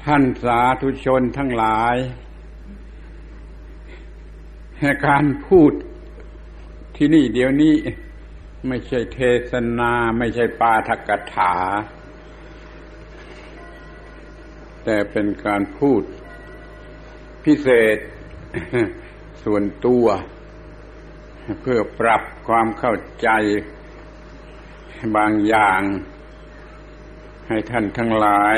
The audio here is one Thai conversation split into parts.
ท่านสาธุชนทั้งหลายการพูดที่นี่เดี๋ยวนี้ไม่ใช่เทศนาไม่ใช่ปาฐกถาแต่เป็นการพูดพิเศษส่วนตัวเพื่อปรับความเข้าใจบางอย่างให้ท่านทั้งหลาย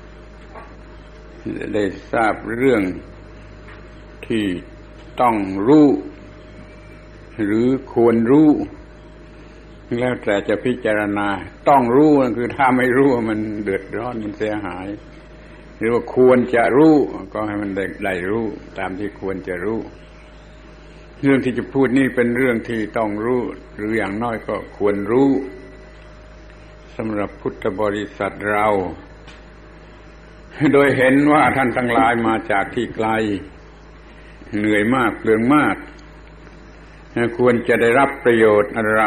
ได้ทราบเรื่องที่ต้องรู้หรือควรรู้แล้วแต่จะพิจารณาต้องรู้นั่นคือถ้าไม่รู้มันเดือดร้อนมันเสียหายหรือว่าควรจะรู้ก็ให้มันได้รู้ตามที่ควรจะรู้เรื่องที่จะพูดนี่เป็นเรื่องที่ต้องรู้หรืออย่างน้อยก็ควรรู้สำหรับพุทธบริษัทเราโดยเห็นว่าท่านทั้งหลายมาจากที่ไกลเหนื่อยมากเปลืองมากควรจะได้รับประโยชน์อะไร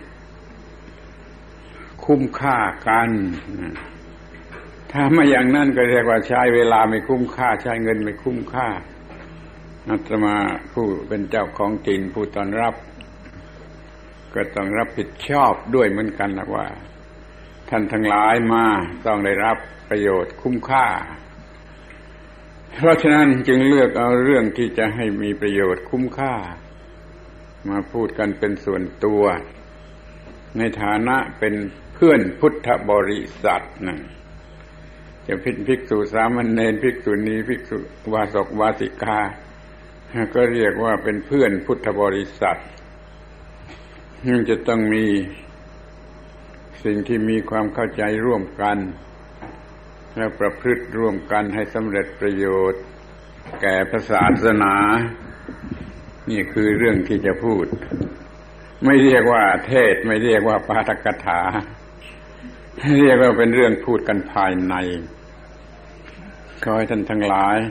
คุ้มค่ากันถ้าไม่อย่างนั้นก็เรียกว่าใช้เวลาไม่คุ้มค่าใช้เงินไม่คุ้มค่าอาตมาผู้เป็นเจ้าของถิ่นผู้ต้อนรับก็ต้องรับผิดชอบด้วยเหมือนกันนะว่าท่านทั้งหลายมาต้องได้รับประโยชน์คุ้มค่าเพราะฉะนั้นจึงเลือกเอาเรื่องที่จะให้มีประโยชน์คุ้มค่ามาพูดกันเป็นส่วนตัวในฐานะเป็นเพื่อนพุทธบริษัทนะจะภิกษุสามเณรภิกษุณีภิกษุวาสกวาสิกาก็เรียกว่าเป็นเพื่อนพุทธบริษัทมันจะต้องมีสิ่งที่มีความเข้าใจร่วมกันและประพฤติร่วมกันให้สำเร็จประโยชน์แก่ศาสนานี่คือเรื่องที่จะพูดไม่เรียกว่าเทศไม่เรียกว่าปาฐกถาเรียกว่าเป็นเรื่องพูดกันภายในขอให้ท่านทั้งหลาย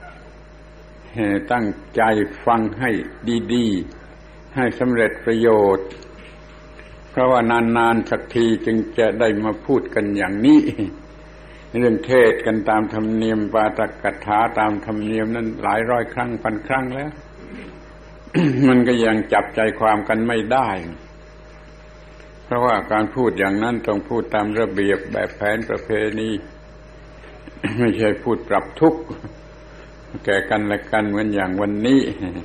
ตั้งใจฟังให้ดีๆให้สำเร็จประโยชน์เพราะว่านานๆสักทีจึงจะได้มาพูดกันอย่างนี้เรื่องเทศกันตามธรรมเนียมปาฐกถาตามธรรมเนียมนั้นหลายร้อยครั้งพันครั้งแล้ว มันก็ยังจับใจความกันไม่ได้เพราะว่าการพูดอย่างนั้นต้องพูดตามระเบียบแบบแผนประเพณีไม่ใช่พูดปรับทุกข์แก่กันและกันเหมือนอย่างวันนี้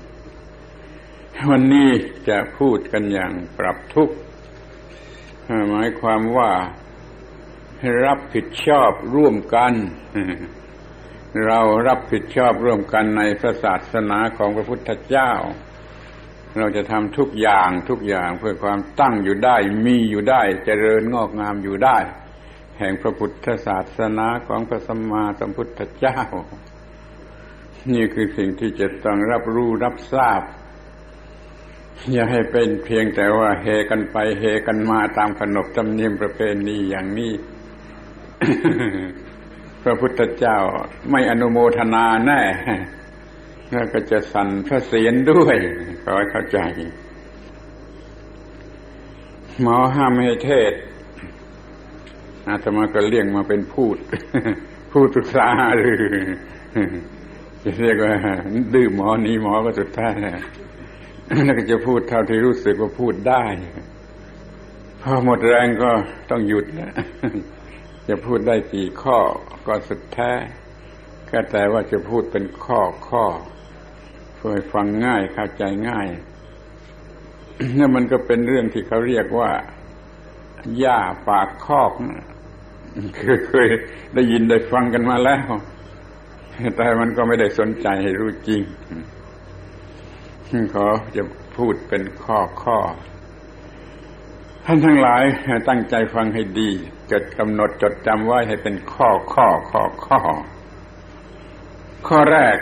จะพูดกันอย่างปรับทุกข์หมายความว่ารับผิดชอบร่วมกันเรารับผิดชอบร่วมกันในพระศาสนาของพระพุทธเจ้าเราจะทำทุกอย่างเพื่อความตั้งอยู่ได้มีอยู่ได้เจริญงอกงามอยู่ได้แห่งพระพุทธศาสนาของพระสัมมาสัมพุทธเจ้านี่คือสิ่งที่จะต้องรับรู้รับทราบอย่าให้เป็นเพียงแต่ว่าเฮกันไปเฮกันมาตามขนบธรรมเนียมประเพณีอย่างนี้ พระพุทธเจ้าไม่อนุโมทนาแน่แล้วก็จะสั่นพระเศียรด้วยขอให้เข้าใจหมอห้ามให้เทศอาตมาก็เลี่ยงมาเป็นพูดศึกษาหรือจะเรียกว่าดื้อหมอนี้หมอก็สุดท้ายแล้วก็จะพูดเท่าที่รู้สึกว่าพูดได้พอหมดแรงก็ต้องหยุดแล้วจะพูดได้กี่ข้อก็สุดแท้แค่แต่ว่าจะพูดเป็นข้อเพื่อฟังง่ายเข้าใจง่ายนั่นมันก็เป็นเรื่องที่เขาเรียกว่าหญ้าปากคอกเคยได้ยินได้ฟังกันมาแล้วแต่มันก็ไม่ได้สนใจให้รู้จริงขอจะพูดเป็นข้อท่านทั้งหลายตั้งใจฟังให้ดีจดกำหนดจดจำไว้ให้เป็นข้อแรก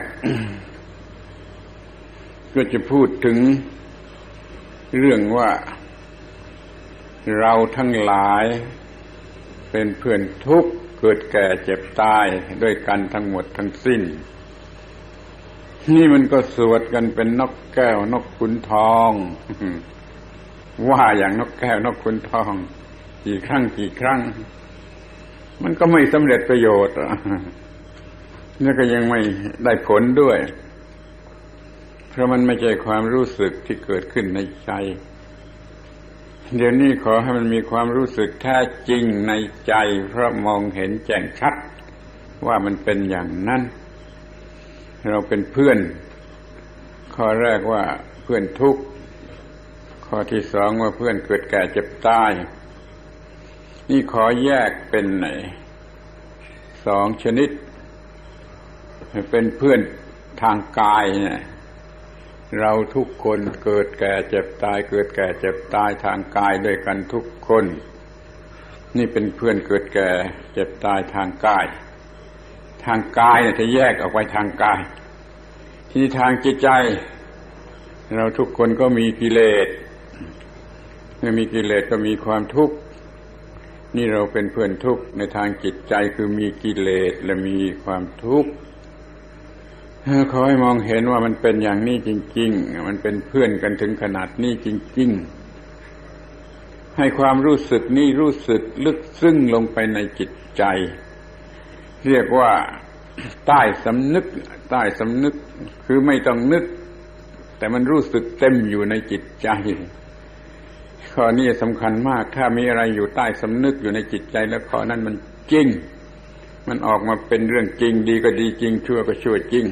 ก็จะพูดถึงเรื่องว่าเราทั้งหลายเป็นเพื่อนทุกข์เกิดแก่เจ็บตายด้วยกันทั้งหมดทั้งสิ้นนี่มันก็สวดกันเป็นนกแก้วนกขุนทองว่าอย่างนกแก้วนกขุนทองกี่ครั้งมันก็ไม่สำเร็จประโยชน์แล้วก็ยังไม่ได้ผลด้วยเพราะมันไม่ใช่ความรู้สึกที่เกิดขึ้นในใจเดี๋ยวนี้ขอให้มันมีความรู้สึกแท้จริงในใจเพราะมองเห็นแจ้งชัดว่ามันเป็นอย่างนั้นเราเป็นเพื่อนข้อแรกว่าเพื่อนทุกข์ข้อที่สองว่าเพื่อนเกิดแก่เจ็บตายนี่ขอแยกเป็นสองชนิดเป็นเพื่อนทางกายเนี่ยเราทุกคนเกิดแก่เจ็บตายเกิดแก่เจ็บตายทางกายด้วยกันทุกคนนี่เป็นเพื่อนเกิดแก่เจ็บตายทางกายทางกายเนี่ยจะแยกออกไปทางกายที่ทางจิตใจเราทุกคนก็มีกิเลสเมื่อมีกิเลสก็มีความทุกข์นี่เราเป็นเพื่อนทุกข์ในทางจิตใจคือมีกิเลสและมีความทุกข์ขอให้มองเห็นว่ามันเป็นอย่างนี้จริงๆมันเป็นเพื่อนกันถึงขนาดนี้จริงๆให้ความรู้สึกนี้รู้สึกลึกซึ้งลงไปในจิตใจเรียกว่าใต้สำนึกใต้สำนึกคือไม่ต้องนึกแต่มันรู้สึกเต็มอยู่ในจิตใจข้อนี้สำคัญมากถ้ามีอะไรอยู่ใต้สำนึกอยู่ในจิตใจแล้วข้อนั้นมันจริงมันออกมาเป็นเรื่องจริงดีก็ดีจริงชั่วก็ชั่วจริง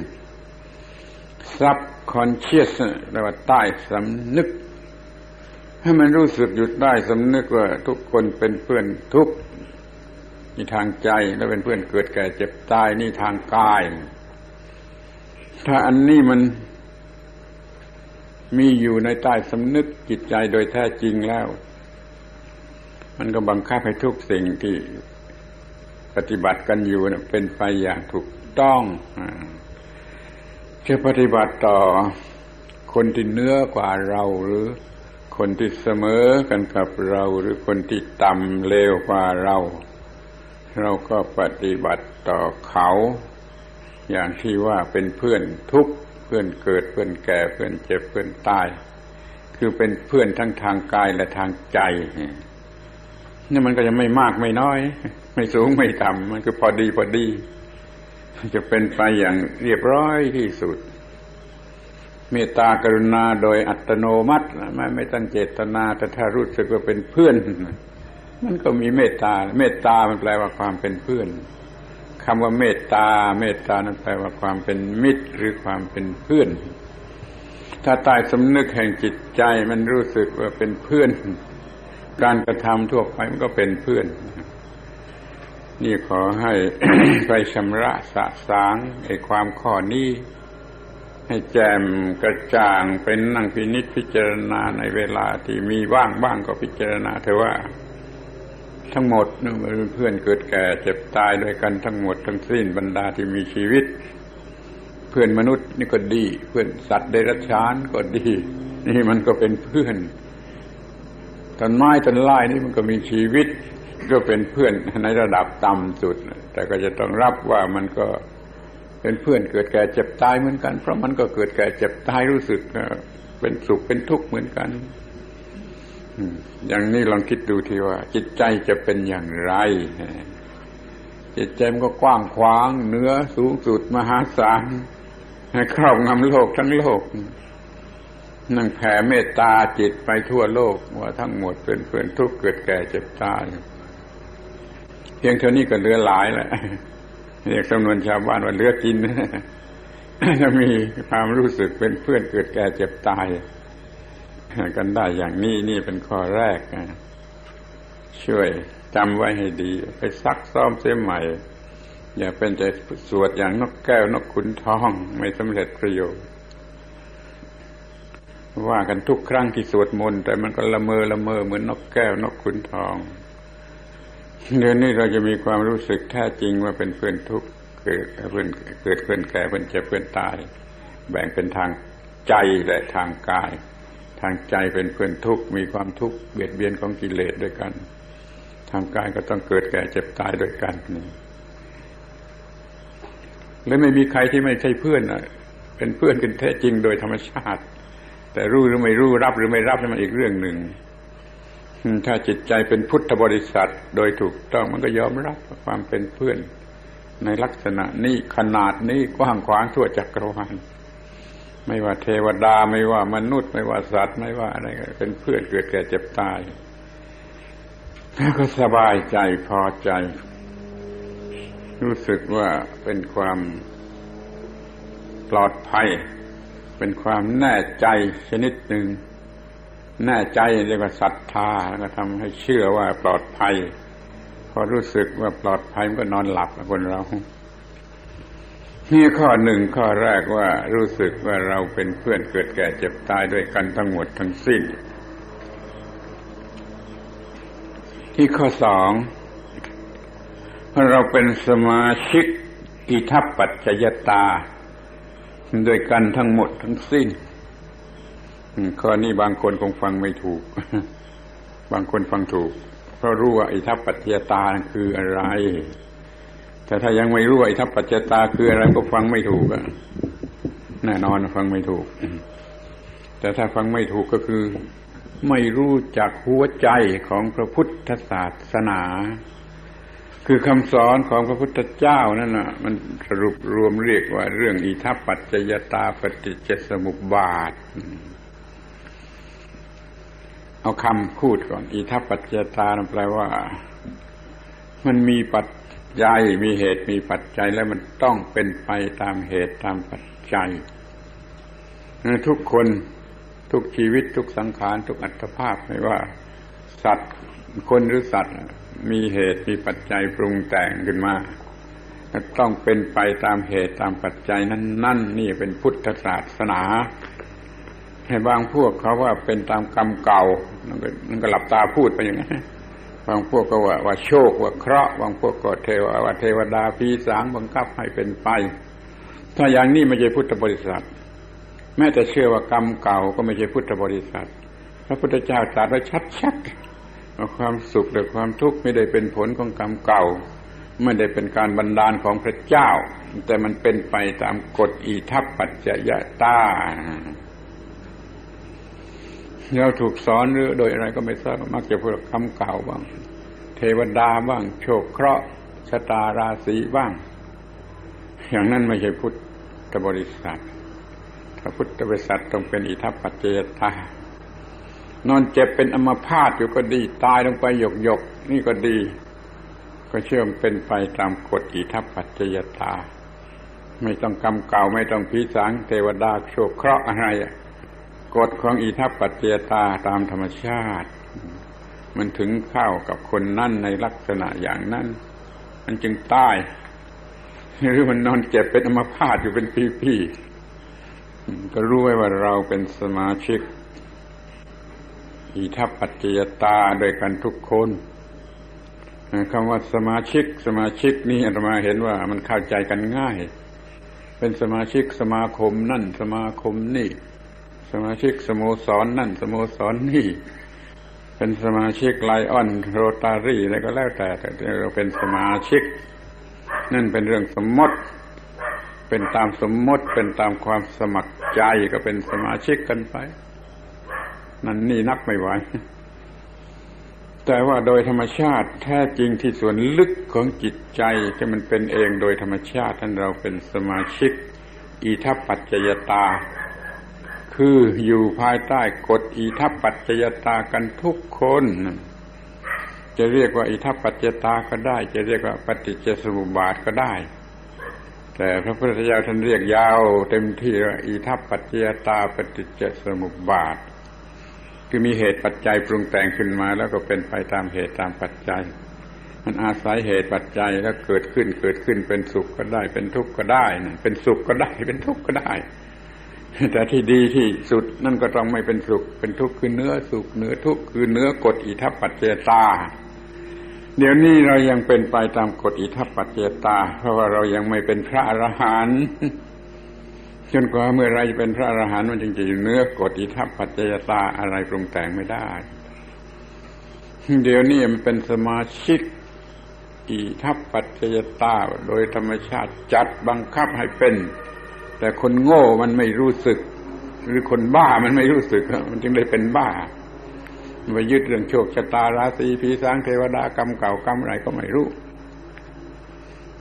subconscious แปลว่าใต้สำนึกให้มันรู้สึกอยู่ใต้สำนึกว่าทุกคนเป็นเพื่อนทุกข์นี่ทางใจแล้วเป็นเพื่อนเกิดแก่เจ็บตายนี่ทางกายถ้าอันนี้มันมีอยู่ในใต้สำนึกจิตใจโดยแท้จริงแล้วมันก็บังคับให้ทุกสิ่งที่ปฏิบัติกันอยู่เป็นไปอย่างถูกต้องจะปฏิบัติต่อคนที่เหนือกว่าเราหรือคนที่เสมอกันกับเราหรือคนที่ต่ำเลวกว่าเราก็ปฏิบัติต่อเขาอย่างที่ว่าเป็นเพื่อนทุกข์เพื่อนเกิดเพื่อนแก่เพื่อนเจ็บเพื่อนตายคือเป็นเพื่อนทั้งทางกายและทางใจนี่มันก็จะไม่มากไม่น้อยไม่สูงไม่ต่ำมันคือพอดีพอดีจะเป็นไปอย่างเรียบร้อยที่สุดเมตตากรุณาโดยอัตโนมัติไม่ตั้งเจตนาแต่ถ้ารู้สึกว่าเป็นเพื่อนมันก็มีเมตตาเมตตามันแปลว่าความเป็นเพื่อนคำว่าเมตตานั้นแปลว่าความเป็นมิตรหรือความเป็นเพื่อนถ้าใต้สำนึกแห่งจิตใจมันรู้สึกว่าเป็นเพื่อนการกระทำทั่วไปมันก็เป็นเพื่อนนี่ขอให้ ไปชำระสะสางไอ้ความข้อนี้ให้แจ่มกระจ่างเป็นนั่งพินิจพิจารณาในเวลาที่มีว่างบ้างก็พิจารณาเถอะว่าทั้งหมดนี่มันเป็นเพื่อนเกิดแก่เจ็บตายด้วยกันทั้งหมดทั้งสิ้นบรรดาที่มีชีวิตเพื่อนมนุษย์นี่ก็ดีเพื่อนสัตว์เดรัจฉานก็ดีนี่มันก็เป็นเพื่อนต้นไม้ต้นไม้นี่มันก็มีชีวิตก็เป็นเพื่อนในระดับต่ำสุดแต่ก็จะต้องรับว่ามันก็เป็นเพื่อนเกิดแก่เจ็บตายเหมือนกันเพราะมันก็เกิดแก่เจ็บตายรู้สึกเป็นสุขเป็นทุกข์เหมือนกันอย่างนี้ลองคิดดูทีว่าจิตใจจะเป็นอย่างไรจิตใจมันก็กว้างขวางเหนือสูงสุดมหาศาลครอบงำโลกทั้งโลกนั่งแผ่เมตตาจิตไปทั่วโลกว่าทั้งหมดเป็นเพื่อนทุกข์เกิดแก่เจ็บตายเพียงเท่านี้ก็เหลือหลายแล้วเรียกจำนวนชาวบ้านว่าเหลือกินจะมีความรู้สึกเป็นเพื่อนเกิดแก่เจ็บตายกันได้อย่างนี้นี่เป็นข้อแรกช่วยจำไว้ให้ดีไปซักซ้อมเสียใหม่อย่าเป็นใจสวดอย่างนกแก้วนกขุนทองไม่สำเร็จประโยชน์ว่ากันทุกครั้งที่สวดมนต์แต่มันก็ละเมอเหมือนนกแก้วนกขุนทองเดี๋ยวนี้เราจะมีความรู้สึกแท้จริงว่าเป็นเพื่อนทุกข์เกิดเพื่อนแก่เพื่อนเจ็บเพื่อนตายแบ่งเป็นทางใจและทางกายทางใจเป็นเพื่อนทุกข์มีความทุกข์เบียดเบียนของกิเลสด้วยกันทางกายก็ต้องเกิดแก่เจ็บตายด้วยกันและไม่มีใครที่ไม่ใช่เพื่อนเป็นเพื่อนกันแท้จริงโดยธรรมชาติแต่รู้หรือไม่รู้รับหรือไม่รับนี่มันอีกเรื่องหนึ่งถ้าจิตใจเป็นพุทธบริษัทโดยถูกต้องมันก็ยอมรับความเป็นเพื่อนในลักษณะนี้ขนาดนี้กว้างขวางทั่วจักรวาลไม่ว่าเทวดาไม่ว่ามนุษย์ไม่ว่าสัตว์ไม่ว่าอะไรเป็นเพื่อนเกิดแก่เจ็บตายแล้วก็สบายใจพอใจรู้สึกว่าเป็นความปลอดภัยเป็นความแน่ใจชนิดหนึ่งแน่ใจเรียกว่าศรัทธาแล้วก็ทำให้เชื่อว่าปลอดภัยพอรู้สึกว่าปลอดภัยมันก็นอนหลับคนเรานี่ข้อหนึ่งข้อแรกว่ารู้สึกว่าเราเป็นเพื่อนเกิดแก่เจ็บตายด้วยกันทั้งหมดทั้งสิ้นที่ข้อสองเราเป็นสมาชิกอิทัปปัจจยตาด้วยกันทั้งหมดทั้งสิ้นข้อนี้บางคนคงฟังไม่ถูกบางคนฟังถูกเพราะรู้ว่าอิทัปปัจจยตาคืออะไรแต่ถ้ายังไม่รู้ว่าอิทัปปัจจยตาคืออะไรก็ฟังไม่ถูกแน่นอนฟังไม่ถูกแต่ถ้าฟังไม่ถูกก็คือไม่รู้จักหัวใจของพระพุทธศาสนาคือคำสอนของพระพุทธเจ้านั่นน่ะมันสรุปรวมเรียกว่าเรื่องอิทัปปัจจยตาปฏิจจสมุปบาทเอาคำพูดก่อนอิทัปปัจจยตาแปลว่ามันมีปัจจัยมีเหตุมีปัจจัยแล้วมันต้องเป็นไปตามเหตุตามปัจจัยทุกคนทุกชีวิตทุกสังขารทุกอัตภาพไม่ว่าสัตว์คนหรือสัตว์มีเหตุมีปัจจัยปรุงแต่งขึ้นมาต้องเป็นไปตามเหตุตามปัจจัยนั้นนี่เป็นพุทธศาสนาให้บางพวกเขาว่าเป็นตามกรรมเก่านั่นก็หลับตาพูดไปอย่างนั้นบางพวกก็ว่าโชคว่าเคราะห์บางพวกก็เทวดาปีศาจบังคับให้เป็นไปถ้าอย่างนี้ไม่ใช่พุทธบริษัทแม้แต่เชื่อว่ากรรมเก่าก็ไม่ใช่พุทธบริษัทพระพุทธเจ้าตรัสไว้ชัดๆว่าความสุขหรือความทุกข์ไม่ได้เป็นผลของกรรมเก่าไม่ได้เป็นการบันดาลของพระเจ้าแต่มันเป็นไปตามกฎอิทัปปัจจยตาเราถูกสอนหรือโดยอะไรก็ไม่ทราบมักจะพูดคำเก่าบ้างเทวดาบ้างโชคเคราะห์ชะตาราศีบ้างอย่างนั้นไม่ใช่พุทธบริษัทพระพุทธบริษัทต้องเป็นอิทัปปัจจยตานอนเจ็บเป็นอัมพาตอยู่ก็ดีตายลงไปหยกๆนี่ก็ดีก็เชื่อมเป็นไปตามกฎอิทัปปัจจยตาไม่ต้องกรรมเก่าไม่ต้องผีสางเทวดาโชคเคราะห์อะไรกฎของอิทัปปัจจยตาตามธรรมชาติมันถึงเข้ากับคนนั่นในลักษณะอย่างนั้นมันจึงตายหรือมันนอนเจ็บเป็นอัมพาตอยู่เป็นปีๆก็รู้ไว้ว่าเราเป็นสมาชิกอิทัปปัจจยตาด้วยกันทุกคนคำว่าสมาชิกนี่อาตมาเห็นว่ามันเข้าใจกันง่ายเป็นสมาชิกสมาคมนั่นสมาคมนี่สมาชิกสโมสรนั่นสโมสรนี่เป็นสมาชิกไลออนโรตารี่อะไรก็แล้วแต่เราเป็นสมาชิกนั่นเป็นเรื่องสมมติเป็นตามสมมติเป็นตามความสมัครใจก็เป็นสมาชิกกันไปนั่นนี่นับไม่ไหวแต่ว่าโดยธรรมชาติแท้จริงที่ส่วนลึกของจิตใจที่มันเป็นเองโดยธรรมชาติท่านเราเป็นสมาชิกอิทัปปัจจยตาคืออยู่ภายใต้กฎอิทัปปัจจยตากันทุกคนจะเรียกว่าอิทัปปัจจยตาก็ได้จะเรียกว่าปฏิจจสมุปบาทก็ได้แต่พระพุทธเจ้าท่านเรียกยาวเต็มที่ว่าอิทัปปัจจยตาปฏิจจสมุปบาทคือมีเหตุปัจจัยปรุงแต่งขึ้นมาแล้วก็เป็นไปตามเหตุตามปัจจัยมันอาศัยเหตุปัจจัยแล้วเกิดขึ้นเป็นสุขก็ได้เป็นทุกข์ก็ได้เป็นสุขก็ได้เป็นทุกข์ก็ได้แต่ที่ดีที่สุดนั่นก็ต้องไม่เป็นสุขเป็นทุกข์คือเนื้อสุขเนื้อทุกข์คือเนื้อกฎอิทัปปัจจยตาเดี๋ยวนี้เรายังเป็นไปตามกฎอิทัปปัจจยตาเพราะว่าเรายังไม่เป็นพระอรหันต์จนกว่าเมื่อไรจะเป็นพระอรหันต์มันจึงจะอยู่เนื้อกฎอิทัปปัจจยตาอะไรปรุงแต่งไม่ได้เดี๋ยวนี้มันเป็นสมาชิกอิทัปปัจจยตาโดยธรรมชาติจัดบังคับให้เป็นแต่คนโง่มันไม่รู้สึกหรือคนบ้ามันไม่รู้สึกมันจึงได้เป็นบ้าไปยึดเรื่องโชคชะตาราศีผีสางเทวดากรรมเก่ากรรมอะไรก็ไม่รู้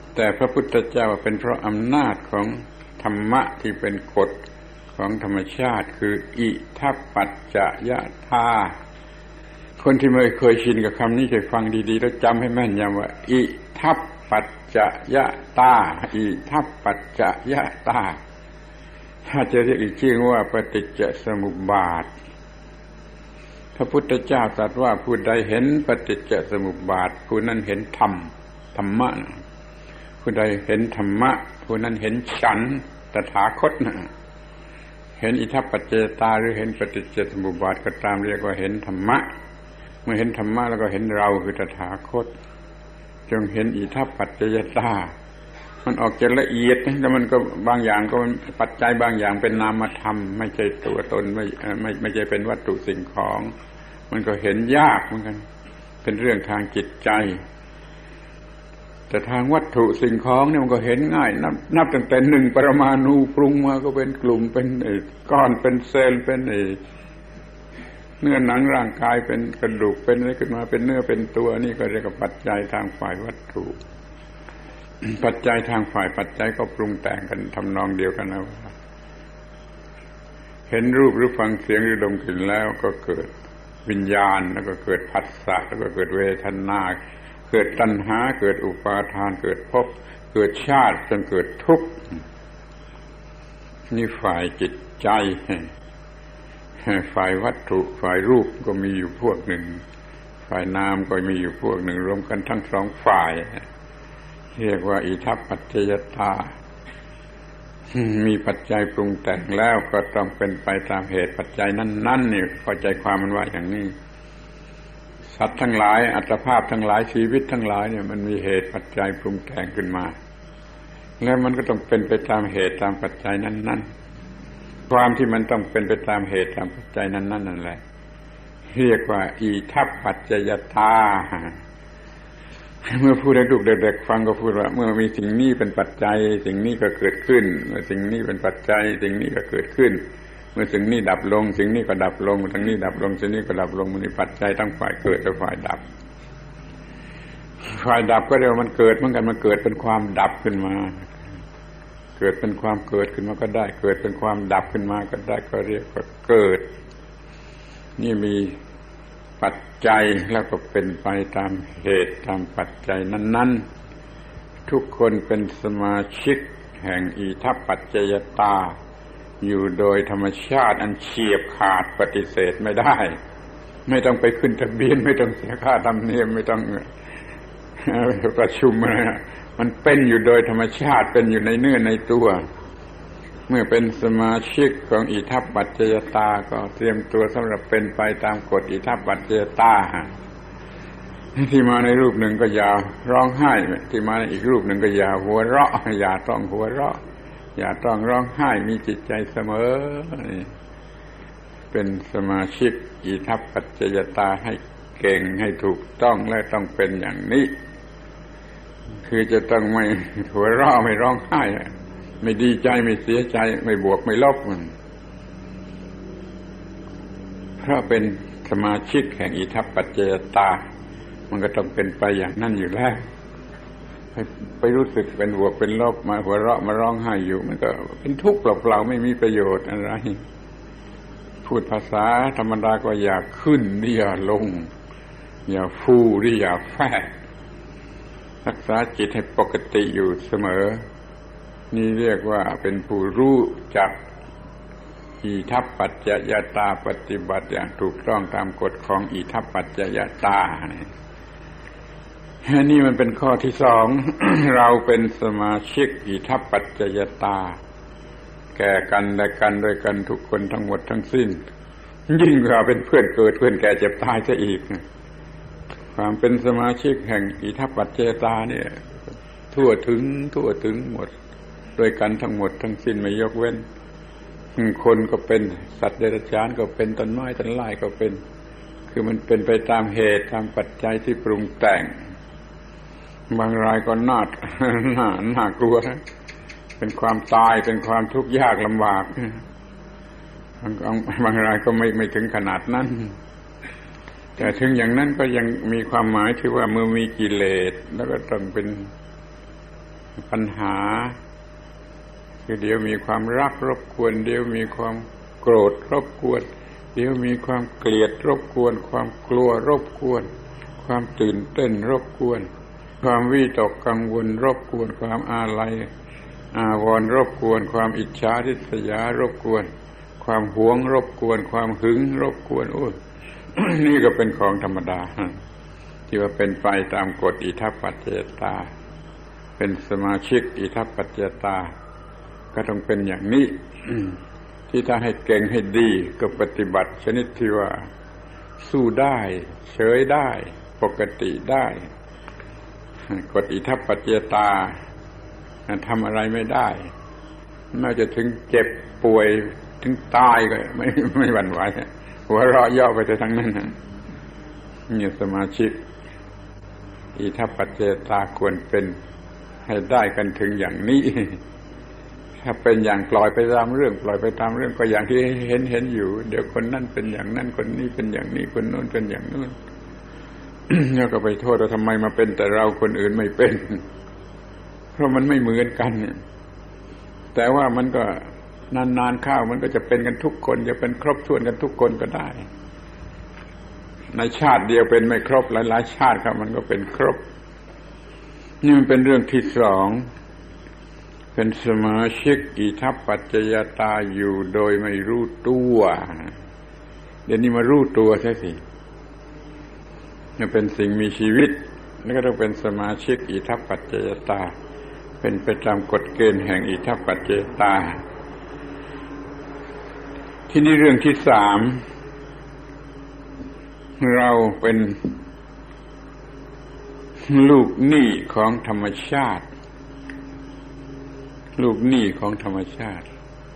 แต่พระพุทธเจ้าเป็นเพราะอำนาจของธรรมะที่เป็นกฎของธรรมชาติคืออิทัปปัจจยตาคนที่ไม่เคยชินกับคำนี้จะฟังดีๆแล้วจำให้แม่นยำว่าอิทัปปัจจยตาอิทัปปัจจยตาถ้าจะเรียกอีกชื่อว่าปฏิจจสมุปบาทพระพุทธเจ้าตรัสว่าผู้ใดเห็นปฏิจจสมุปบาทผู้นั้นเห็นธรรมธรรมะผู้ใดเห็นธรรมะผู้นั้นเห็นฉันตถาคตนะเห็นอิทัปปัจจยตาหรือเห็นปฏิจจสมุปบาทก็ตามเรียกว่าเห็นธรรมะเมื่อเห็นธรรมะแล้วก็เห็นเราคือตถาคตจงเห็นอิทัปปัจจยตามันออกจะละเอียดแล้วมันก็บางอย่างก็ปัจจัยบางอย่างเป็นนามธรรมไม่ใช่ตัวตนไม่ใช่เป็นวัตถุสิ่งของมันก็เห็นยากเหมือนกันเป็นเรื่องทางจิตใจแต่ทางวัตถุสิ่งของเนี่ยมันก็เห็นง่ายนับตั้งแต่หนึ่งปรมาณูปรุงมาก็เป็นกลุ่มเป็นก้อนเป็นเซลล์เป็นเนื้อหนังร่างกายเป็นกระดูกเป็นอะไรขึ้นมาเป็นเนื้อเป็นตัวนี่ก็เรียกว่าปัจจัยทางฝ่ายวัตถุปัจจัยทางฝ่ายปัจจัยก็ปรุงแต่งกันทำนองเดียวกันนะเห็นรูปหรือฟังเสียงหรือดมกลิ่นแล้วก็เกิดวิญญาณแล้วก็เกิดผัสสะแล้วก็เกิดเวทนาเกิดตัณหาเกิดอุปาทานเกิดภพเกิดชาติจนเกิดทุกข์นี่ฝ่ายจิตใจฝ่ายวัตถุฝ่ายรูปก็มีอยู่พวกหนึ่งฝ่ายนามก็มีอยู่พวกหนึ่งรวมกันทั้งสองฝ่ายเรียกว่าอิทัปปัจจยตามีปัจจัยปรุงแต่งแล้วก็ต้องเป็นไปตามเหตุปัจจัยนั้นๆนี่เข้าใจความมันว่าอย่างนี้สัตว์ทั้งหลายอัตภาพทั้งหลายชีวิตทั้งหลายเนี่ยมันมีเหตุปัจจัยปรุงแต่งขึ้นมาแล้วมันก็ต้องเป็นไปตามเหตุตามปัจจัยนั้นๆความที่มันต้องเป็นไปตามเหตุตามปัจจัยนั้นๆนั่นแหละเรียกว่าอิทัปปัจจยตาเมื่อพูดให้ลูกเด็กๆฟังก็พูดว่าเมื่อมีสิ่งนี้เป็นปัจจัยสิ่งนี้ก็เกิดขึ้นเมื่อสิ่งนี้เป็นปัจจัยสิ่งนี้ก็เกิดขึ้นเมื่อสิ่งนี้ดับลงสิ่งนี้ก็ดับลงสิ่งนี้ดับลงสิ่งนี้ก็ดับลงมันมีปัจจัยทั้งฝ่ายเกิดและฝ่ายดับฝ่ายดับก็เรียกว่ามันเกิดเหมือนกันมันเกิดเป็นความดับขึ้นมาเกิดเป็นความเกิดขึ้นมาก็ได้เกิดเป็นความดับขึ้นมาก็ได้ก็เรียกว่าเกิดนี่มีปัจจัยแล้วก็เป็นไปตามเหตุตามปัจจัยนั้นๆทุกคนเป็นสมาชิกแห่งอิทัปปัจจยตาอยู่โดยธรรมชาติอันเฉียบขาดปฏิเสธไม่ได้ไม่ต้องไปขึ้นทะเบียนไม่ต้องเสียค่าธรรมเนียมไม่ต้องประชุมอะไรมันเป็นอยู่โดยธรรมชาติเป็นอยู่ในเนื้อในตัวเมื่อเป็นสมาชิกของอิทัปปัจจยตาก็เตรียมตัวสำหรับเป็นไปตามกฎอิทัปปัจจยตาที่มาในรูปหนึ่งก็อย่าร้องไห้ที่มาในอีกรูปหนึ่งก็อย่าหัวเราะอย่าต้องหัวเราะอย่าต้องร้องไห้มีจิตใจเสมอเป็นสมาชิกอิทัปปัจจยตาให้เก่งให้ถูกต้องและต้องเป็นอย่างนี้คือจะต้องไม่หัวเราะไม่ร้องไห้ไม่ดีใจไม่เสียใจไม่บวกไม่ลบเพราะเป็นสมาชิกแห่งอิทัปปัจจยตามันก็ต้องเป็นไปอย่างนั้นอยู่แล้วไปรู้สึกเป็นบวกเป็นลบมาหัวเราะมาร้องไห้อยู่มันก็เป็นทุกข์เปล่าๆไม่มีประโยชน์อะไรพูดภาษาธรรมดาก็อย่าขึ้นนี่อย่าลงอย่าฟูนี่อย่าแฝงรักษาจิตให้ปกติอยู่เสมอนี่เรียกว่าเป็นผู้รู้จักอิทัปปัจจยตาปฏิบัติอย่างถูกต้องตามกฎของอิทัปปัจจยตานี่มันเป็นข้อที่สอง เราเป็นสมาชิกอิทัปปัจจยตาแก่กันและกันด้วยกันทุกคนทั้งหมดทั้งสิ้นยิ่งกว่าเป็นเพื่อนเกิดเพื่อนแก่เจ็บตายซะอีกความเป็นสมาชิกแห่งอิทัปปัจจยตาเนี่ยทั่วถึงหมดด้วยกันทั้งหมดทั้งสิ้นไม่ยกเว้นคนก็เป็นสัตว์เดรัจฉานก็เป็นต้นไม้ต้นไม้ก็เป็นคือมันเป็นไปตามเหตุตามปัจจัยที่ปรุงแต่งบางรายก็น่ากลัวเป็นความตายเป็นความทุกข์ยากลำบากบางรายก็ไม่ถึงขนาดนั้นแต่ถึงอย่างนั้นก็ยังมีความหมายที่ว่าเมื่อมีกิเลสแล้วก็ต้องเป็นปัญหาคือเดี๋ยวมีความรักรบกวนเดี๋ยวมีความโกรธรบกวนเดี๋ยวมีความเกลียดรบกวนความกลัวรบกวนความตื่นเต้นรบกวนความวิตกกังวลรบกวนความอาลัยอาวรณ์รบกวนความอิจฉาริษยารบกวนความหวงรบกวนความหึงรบกวนโอ้ย นี่ก็เป็นของธรรมดาที่ว่าเป็นไปตามกฎอิทัปปัจจยตาเป็นสมาชิกอิทัปปัจจยตาก็ต้องเป็นอย่างนี้ ที่ถ้าให้เก่งให้ดีก็ปฏิบัติชนิดที่ว่าสู้ได้เฉยได้ปกติได้กฎอิทัปปัจจยตาทำอะไรไม่ได้แม้จะถึงเจ็บป่วยถึงตายก็ไม่หวั่นไหวหัวเราะเยาะไปแต่ทั้งนั้นนี่สมาชิกอิทัปปัจจยตาควรเป็นให้ได้กันถึงอย่างนี้ถ้าเป็นอย่างปล่อยไปตามเรื่องก็อย่างที่เห็นอยู่เดี๋ยวคนนั้นเป็นอย่างนั้นคนนี้เป็นอย่างนี้คนโน้นเป็นอย่างนู้น แล้วก็ไปโทษว่าทำไมมาเป็นแต่เราคนอื่นไม่เป็นเพราะมันไม่เหมือนกันแต่ว่ามันก็นานๆเข้ามันก็จะเป็นกันทุกคนจะเป็นครบถ้วนกันทุกคนก็ได้ในชาติเดียวเป็นไม่ครบหลายๆชาติครับมันก็เป็นครบนี่มันเป็นเรื่องที่สองเป็นสมาชิกอิทัปปัจจยตาอยู่โดยไม่รู้ตัวเดี๋ยวนี้มารู้ตัวใช่สินี่เป็นสิ่งมีชีวิตแล้วก็ต้องเป็นสมาชิกอิทัปปัจจยตาเป็นไปตามกฎเกณฑ์แห่งอิทัปปัจจยตาที่นี่เรื่องที่สามเราเป็นลูกหนี้ของธรรมชาติลูกหนี้ของธรรมชาติ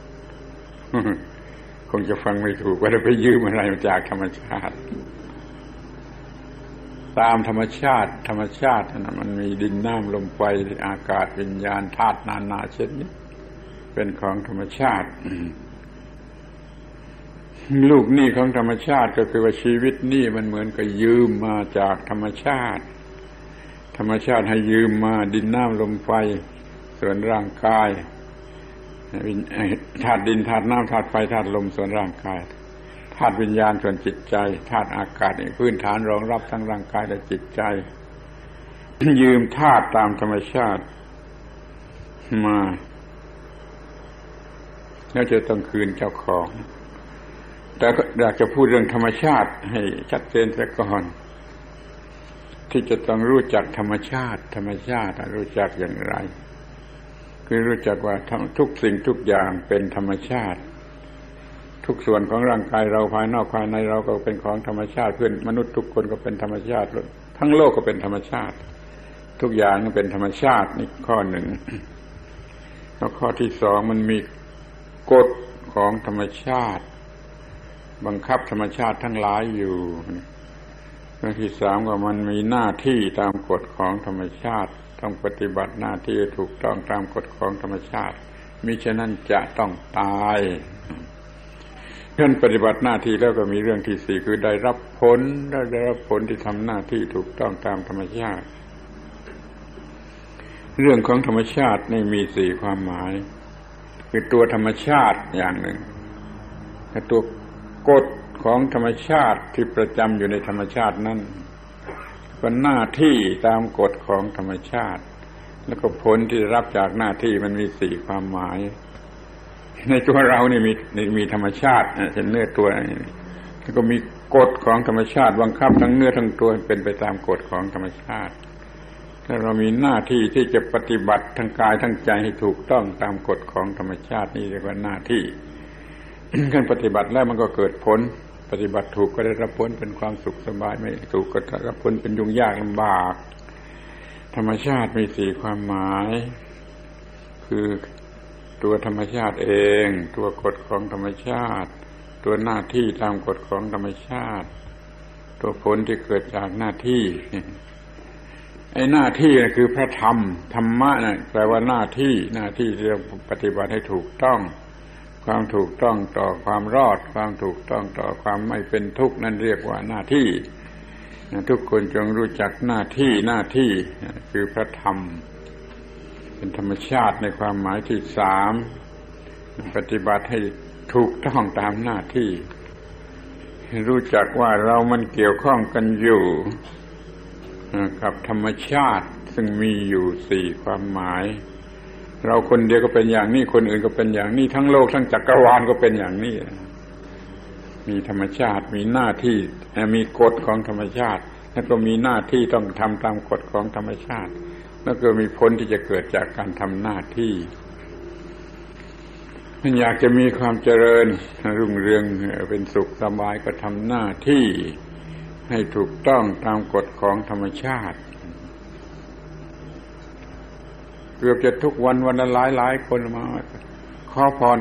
คงจะฟังไม่ถูกว่าจะไปยืมอะไรมาจากธรรมชาติตามธรรมชาตินะมันมีดินน้ำลมไฟอากาศวิญญาณธาตุนานาชนิดเป็นของธรรมชาติ ลูกหนี้ของธรรมชาติก็คือว่าชีวิตนี่มันเหมือนกับยืมมาจากธรรมชาติให้ยืมมาดินน้ำลมไฟส่วนร่างกายธาตุดินธาตุน้ำธาตุไฟธาตุลมส่วนร่างกายธาตุวิญญาณส่วนจิตใจธาตุอากาศนี่พื้นฐานรองรับทั้งร่างกายและจิตใจ ยืมธาตุตามธรรมชาติมาแล้วจะต้องคืนเจ้าของแต่ก็อยากจะพูดเรื่องธรรมชาติให้ชัดเจนซะก่อนที่จะต้องรู้จักธรรมชาติรู้จักอย่างไรคือรู้จักว่าทุกสิ่งทุกอย่างเป็นธรรมชาติทุกส่วนของร่างกายเราภายนอกภายในเราก็เป็นของธรรมชาติเพื่อนมนุษย์ทุกคนก็เป็นธรรมชาติทั้งโลกก็เป็นธรรมชาติทุกอย่างเป็นธรรมชาตินี่ข้อหนึ่งแล้วข้อที่สองมันมีกฎของธรรมชาติบังคับธรรมชาติทั้งหลายอยู่ข้อที่สามก็มันมีหน้าที่ตามกฎของธรรมชาติต้องปฏิบัติหน้าที่ถูกต้องตามกฎของธรรมชาติมิฉะนั้นจะต้องตายท่านปฏิบัติหน้าที่แล้วก็มีเรื่องที่สี่คือได้รับผลที่ทำหน้าที่ถูกต้องตามธรรมชาติเรื่องของธรรมชาตินี่มีสี่ความหมายคือตัวธรรมชาติอย่างหนึ่งและตัวกฎของธรรมชาติที่ประจำอยู่ในธรรมชาตินั้นก็หน้าที่ตามกฎของธรรมชาติแล้วก็ผลที่รับจากหน้าที่มันมีสี่ความหมายในตัวเรานี่มีธรรมชาติเป็นเนื้อตัวแล้วก็มีกฎของธรรมชาติบังคับทั้งเนื้อทั้งตัวเป็นไปตามกฎของธรรมชาติถ้าเรามีหน้าที่ที่จะปฏิบัติทั้งกายทั้งใจให้ถูกต้องตามกฎของธรรมชาตินี่เรียกว่าหน้าที่ การปฏิบัติแล้วมันก็เกิดผลปฏิบัติถูกก็ได้รับผลเป็นความสุขสบายไม่ถูกก็ได้รับผลเป็นยุ่งยากลำบากธรรมชาติมีสี่ความหมายคือตัวธรรมชาติเองตัวกฎของธรรมชาติตัวหน้าที่ตามกฎของธรรมชาติตัวผลที่เกิดจากหน้าที่ไอ้หน้าที่น่ะคือพระธรรมธรรมะน่ะแปลว่าหน้าที่ที่จะปฏิบัติให้ถูกต้องความถูกต้องต่อความรอดความถูกต้องต่อความไม่เป็นทุกข์นั่นเรียกว่าหน้าที่ทุกคนจงรู้จักหน้าที่คือพระธรรมเป็นธรรมชาติในความหมายที่สามปฏิบัติให้ถูกต้องตามหน้าที่รู้จักว่าเรามันเกี่ยวข้องกันอยู่กับธรรมชาติซึ่งมีอยู่สี่ความหมายเราคนเดียวก็เป็นอย่างนี้คนอื่นก็เป็นอย่างนี้ทั้งโลกทั้งจักรวาลก็เป็นอย่างนี้มีธรรมชาติมีหน้าที่มีกฎของธรรมชาติแล้วก็มีหน้าที่ต้องทำตามกฎของธรรมชาติแล้วก็มีผลที่จะเกิดจากการทำหน้าที่มันอยากจะมีความเจริญรุ่งเรืองเป็นสุขสบายก็ทำหน้าที่ให้ถูกต้องตามกฎของธรรมชาติเกือบจะทุกวันวันละหลายคนมาขอพร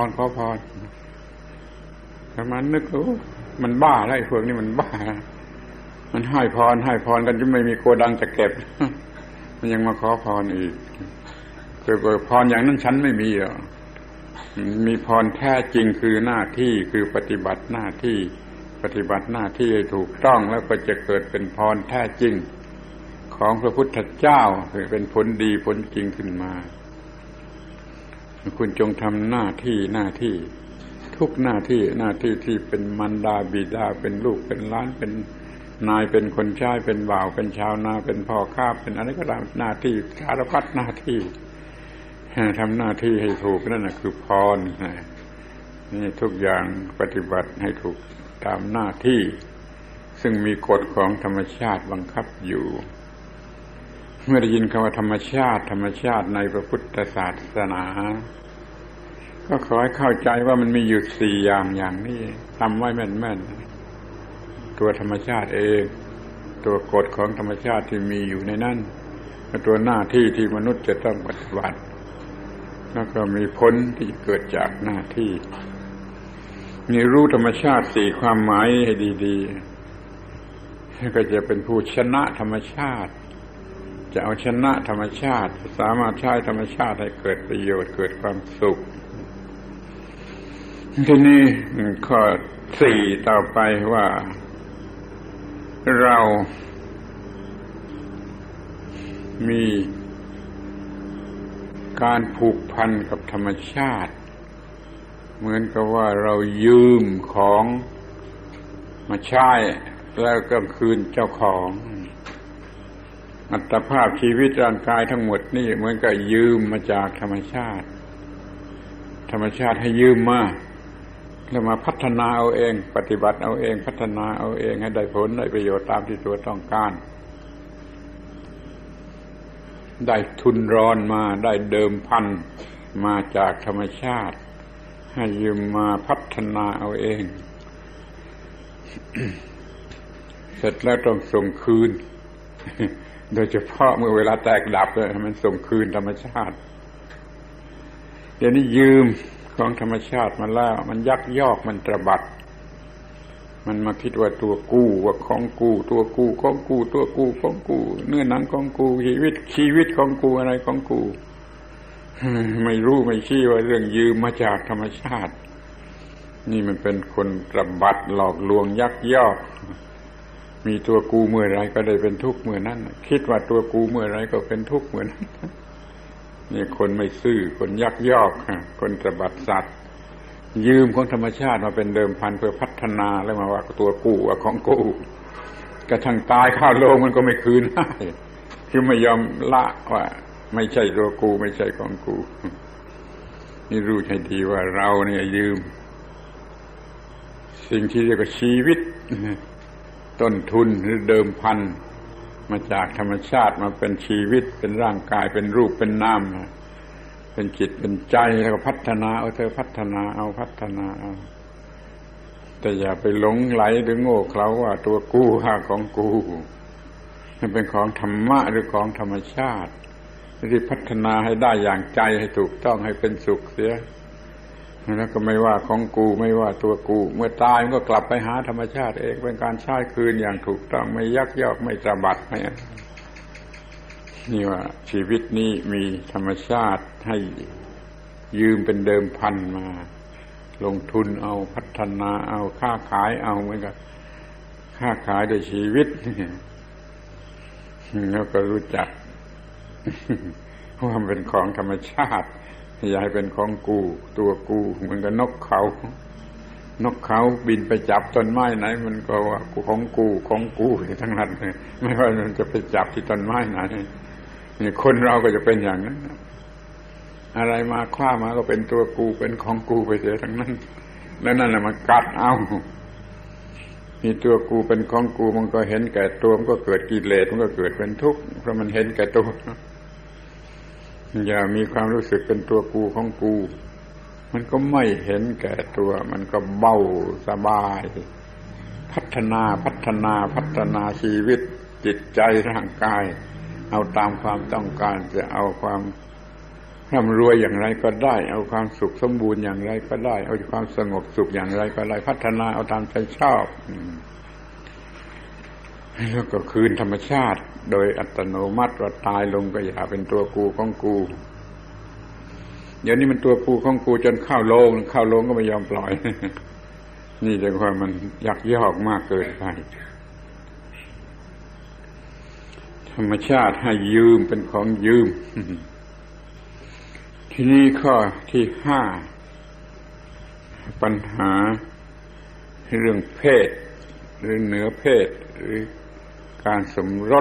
แต่มันนึกมันบ้าแล้วไอ้พวกนี้มันบ้ามันให้พรกันจนไม่มีโกดังจะเก็บมันยังมาขอพรอีกคือพรอย่างนั้นฉันไม่มีหรอกมีพรแท้จริงคือหน้าที่คือปฏิบัติหน้าที่ให้ถูกต้องแล้วก็จะเกิดเป็นพรแท้จริงของพระพุทธเจ้าคือเป็นผลดีผลจริงขึ้นมาคุณจงทำหน้าที่ทุกหน้าที่ที่เป็นมารดาบิดาเป็นลูกเป็นหลานเป็นนายเป็นคนใช้เป็นบ่าวเป็นชาวนาเป็นพ่อค้าเป็นอะไรก็ตามหน้าที่สารพัดหน้าที่ทำหน้าที่ให้ถูกนั่นน่ะคือพรนี่ทุกอย่างปฏิบัติให้ถูกตามหน้าที่ซึ่งมีกฎของธรรมชาติบังคับอยู่เมื่อได้ยินคำว่าธรรมชาติในพระพุทธศาสนาก็ขอให้เข้าใจว่ามันมีอยู่สี่อย่างนี้ทำไว้แม่นๆตัวธรรมชาติเองตัวกฎของธรรมชาติที่มีอยู่ในนั้นตัวหน้าที่ที่มนุษย์จะต้องปฏิบัติแล้วก็มีผลที่เกิดจากหน้าที่นี่รู้ธรรมชาติสี่ความหมายให้ดีๆก็จะเป็นผู้ชนะธรรมชาติจะเอาชนะธรรมชาติสามารถใช้ธรรมชาติให้เกิดประโยชน์เกิดความสุขทีนี้ข้อสี่ต่อไปว่าเรามีการผูกพันกับธรรมชาติเหมือนกับว่าเรายืมของมาใช้แล้วก็คืนเจ้าของอัตภาพชีวิตร่างกายทั้งหมดนี่เหมือนกับยืมมาจากธรรมชาติให้ยืมมาแล้วมาพัฒนาเอาเองปฏิบัติเอาเองพัฒนาเอาเองให้ได้ผลได้ประโยชน์ตามที่ตัวต้องการได้ทุนร้อนมาได้เดิมพันมาจากธรรมชาติให้ยืมมาพัฒนาเอาเอง เสร็จแล้วต้องส่งคืน โดยเฉพาะเมื่อเวลาแตกดับเลยมันส่งคืนธรรมชาติเดี๋ยวนี้ยืมของธรรมชาติมาแล้วมันยักยอกมันตระบัดมันมาคิดว่าตัวกู้ว่าของกู้ตัวกู้ของกู้ตัวกู้ของกู้เนื้อหนังของกู้ชีวิตของกู้อะไรของกู้ไม่รู้ไม่ชี้ว่าเรื่องยืมมาจากธรรมชาตินี่มันเป็นคนตระบัดหลอกลวงยักยอกมีตัวกูเมื่อไรก็ได้เป็นทุกข์เมื่อนั้นคิดว่าตัวกูเมื่อไรก็เป็นทุกข์เมื่อนั้นนี่คนไม่ซื่อคนยักยอกคนตระบัดสัตว์ยืมของธรรมชาติมาเป็นเดิมพันเพื่อพัฒนาแล้วมาว่าตัวกูว่าของกูกระทั่งตายข้าวโลงมันก็ไม่คืนให้คือไม่ยอมละว่าไม่ใช่ตัวกูไม่ใช่ของกูนี่รู้ให้ดีว่าเราเนี่ยยืมสิ่งที่เรียกว่าชีวิตต้นทุนหรือเดิมพันมาจากธรรมชาติมาเป็นชีวิตเป็นร่างกายเป็นรูปเป็นนามเป็นจิตเป็นใจแล้วก็พัฒนาเอาเธอพัฒนาเอาแต่อย่าไปหลงไหลหรือโง่เขลาว่าตัวกูของกูมันเป็นของธรรมะหรือของธรรมชาติที่พัฒนาให้ได้อย่างใจให้ถูกต้องให้เป็นสุขเสียแล้วก็ไม่ว่าของกูไม่ว่าตัวกูเมื่อตายมันก็กลับไปหาธรรมชาติเองเป็นการใช้คืนอย่างถูกต้องไม่ยักยอกไม่ตระบัดไม่นี่ว่าชีวิตนี้มีธรรมชาติให้ยืมเป็นเดิมพันมาลงทุนเอาพัฒนาเอาค้าขายเอาเหมือนกับค้าขายด้วยชีวิตแล้วก็รู้จักว่ามันเป็นของธรรมชาติอย่าให้เป็นของกูตัวกูเหมือนกับนกเขาบินไปจับต้นไม้ไหนมันก็ว่าของกูทั้งนั้นไม่ว่ามันจะไปจับที่ต้นไม้ไหนนี่คนเราก็จะเป็นอย่างนั้นอะไรมาคว้ามาก็เป็นตัวกูเป็นของกูไปเสียทั้งนั้นแล้วนั่นแหละมันกัดเอามีตัวกูเป็นของกูมันก็เห็นแก่ตัวมันก็เกิดกิเลสมันก็เกิดเป็นทุกข์เพราะมันเห็นแก่ตัวอย่ามีความรู้สึกเป็นตัวกูของกูมันก็ไม่เห็นแก่ตัวมันก็เบาสบายพัฒนาชีวิตจิตใจร่างกายเอาตามความต้องการจะเอาความร่ำรวยอย่างไรก็ได้เอาความสุขสมบูรณ์อย่างไรก็ได้เอาความสงบสุขอย่างไรก็ได้พัฒนาเอาตามใจชอบแล้วก็คืนธรรมชาติโดยอัตโนมัติว่าตายลงก็อย่าเป็นตัวกูของกูเดี๋ยวนี้มันตัวกูของกูจนเข้าโรงก็ไม่ยอมปล่อยนี่จะว่ามันยักยอกมากเกินไปธรรมชาติให้ยืมเป็นของยืมทีนี้ข้อที่5ปัญหาเรื่องเพศหรือเหนือเพศหรือการสมรส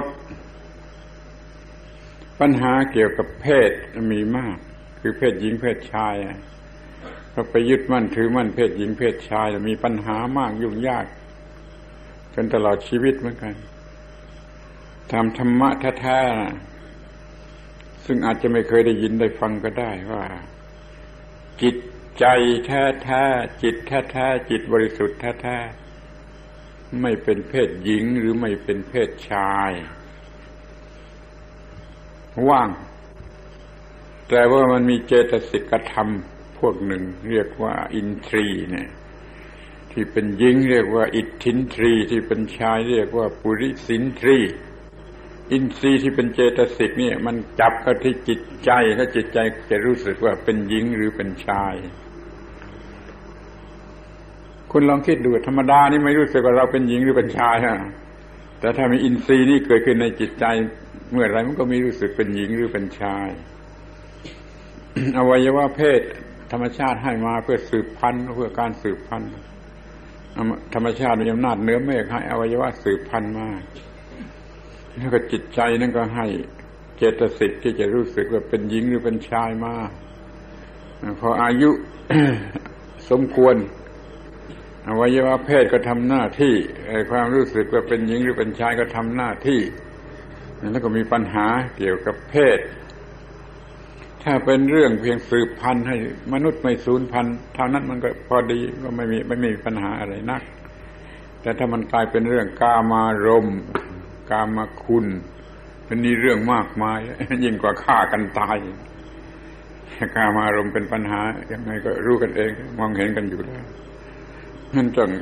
ปัญหาเกี่ยวกับเพศมีมากคือเพศหญิงเพศชายเราไปยึดมั่นถือมั่นเพศหญิงเพศชายมีปัญหามากยุ่งยากจนตลอดชีวิตเหมือนกันตามธรรมะแท้ๆซึ่งอาจจะไม่เคยได้ยินได้ฟังก็ได้ว่าจิตใจแท้ๆจิตแท้ๆจิตบริสุทธิ์แท้ๆไม่เป็นเพศหญิงหรือไม่เป็นเพศชายว่างแต่ว่ามันมีเจตสิกธรรมพวกหนึ่งเรียกว่าอินทรีย์เนี่ยที่เป็นหญิงเรียกว่าอิทธินทรีย์ที่เป็นชายเรียกว่าปุริสินทรีย์อินทรีย์ที่เป็นเจตสิกเนี่ยมันจับเข้าที่จิตใจถ้าจิตใจจะรู้สึกว่าเป็นหญิงหรือเป็นชายคุณลองคิดดูธรรมดานี่ไม่รู้สึกว่าเราเป็นหญิงหรือเป็นชายฮะแต่ถ้ามีอินทรีย์นี่เกิดขึ้นในจิตใจเมื่อไรมันก็มีรู้สึกเป็นหญิงหรือเป็นชายอวัยวะเพศธรรมชาติให้มาเพื่อสืบพันธุ์เพื่อการสืบพันธุ์ธรรมชาติมีอำนาจเหนือเมฆให้อวัยวะสืบพันธุ์มาแล้วก็จิตใจนั่นก็ให้เจตสิกที่จะรู้สึกว่าเป็นหญิงหรือเป็นชายมาพออายุ สมควรอวัยวะเพศก็ทำหน้าที่ความรู้สึกว่าเป็นหญิงหรือเป็นชายก็ทำหน้าที่แล้วก็มีปัญหาเกี่ยวกับเพศถ้าเป็นเรื่องเพียงสืบพันธุ์ให้มนุษย์ไม่สูญพันธุ์เท่านั้นมันก็พอดีก็ไม่มีปัญหาอะไรนักแต่ถ้ามันกลายเป็นเรื่องกามารมณ์กามคุณเป็นนี่เรื่องมากมายยิ่งกว่าฆ่ากันตายกามารมณ์เป็นปัญหายังไงก็รู้กันเองมองเห็นกันอยู่แล้วนั่นต้อง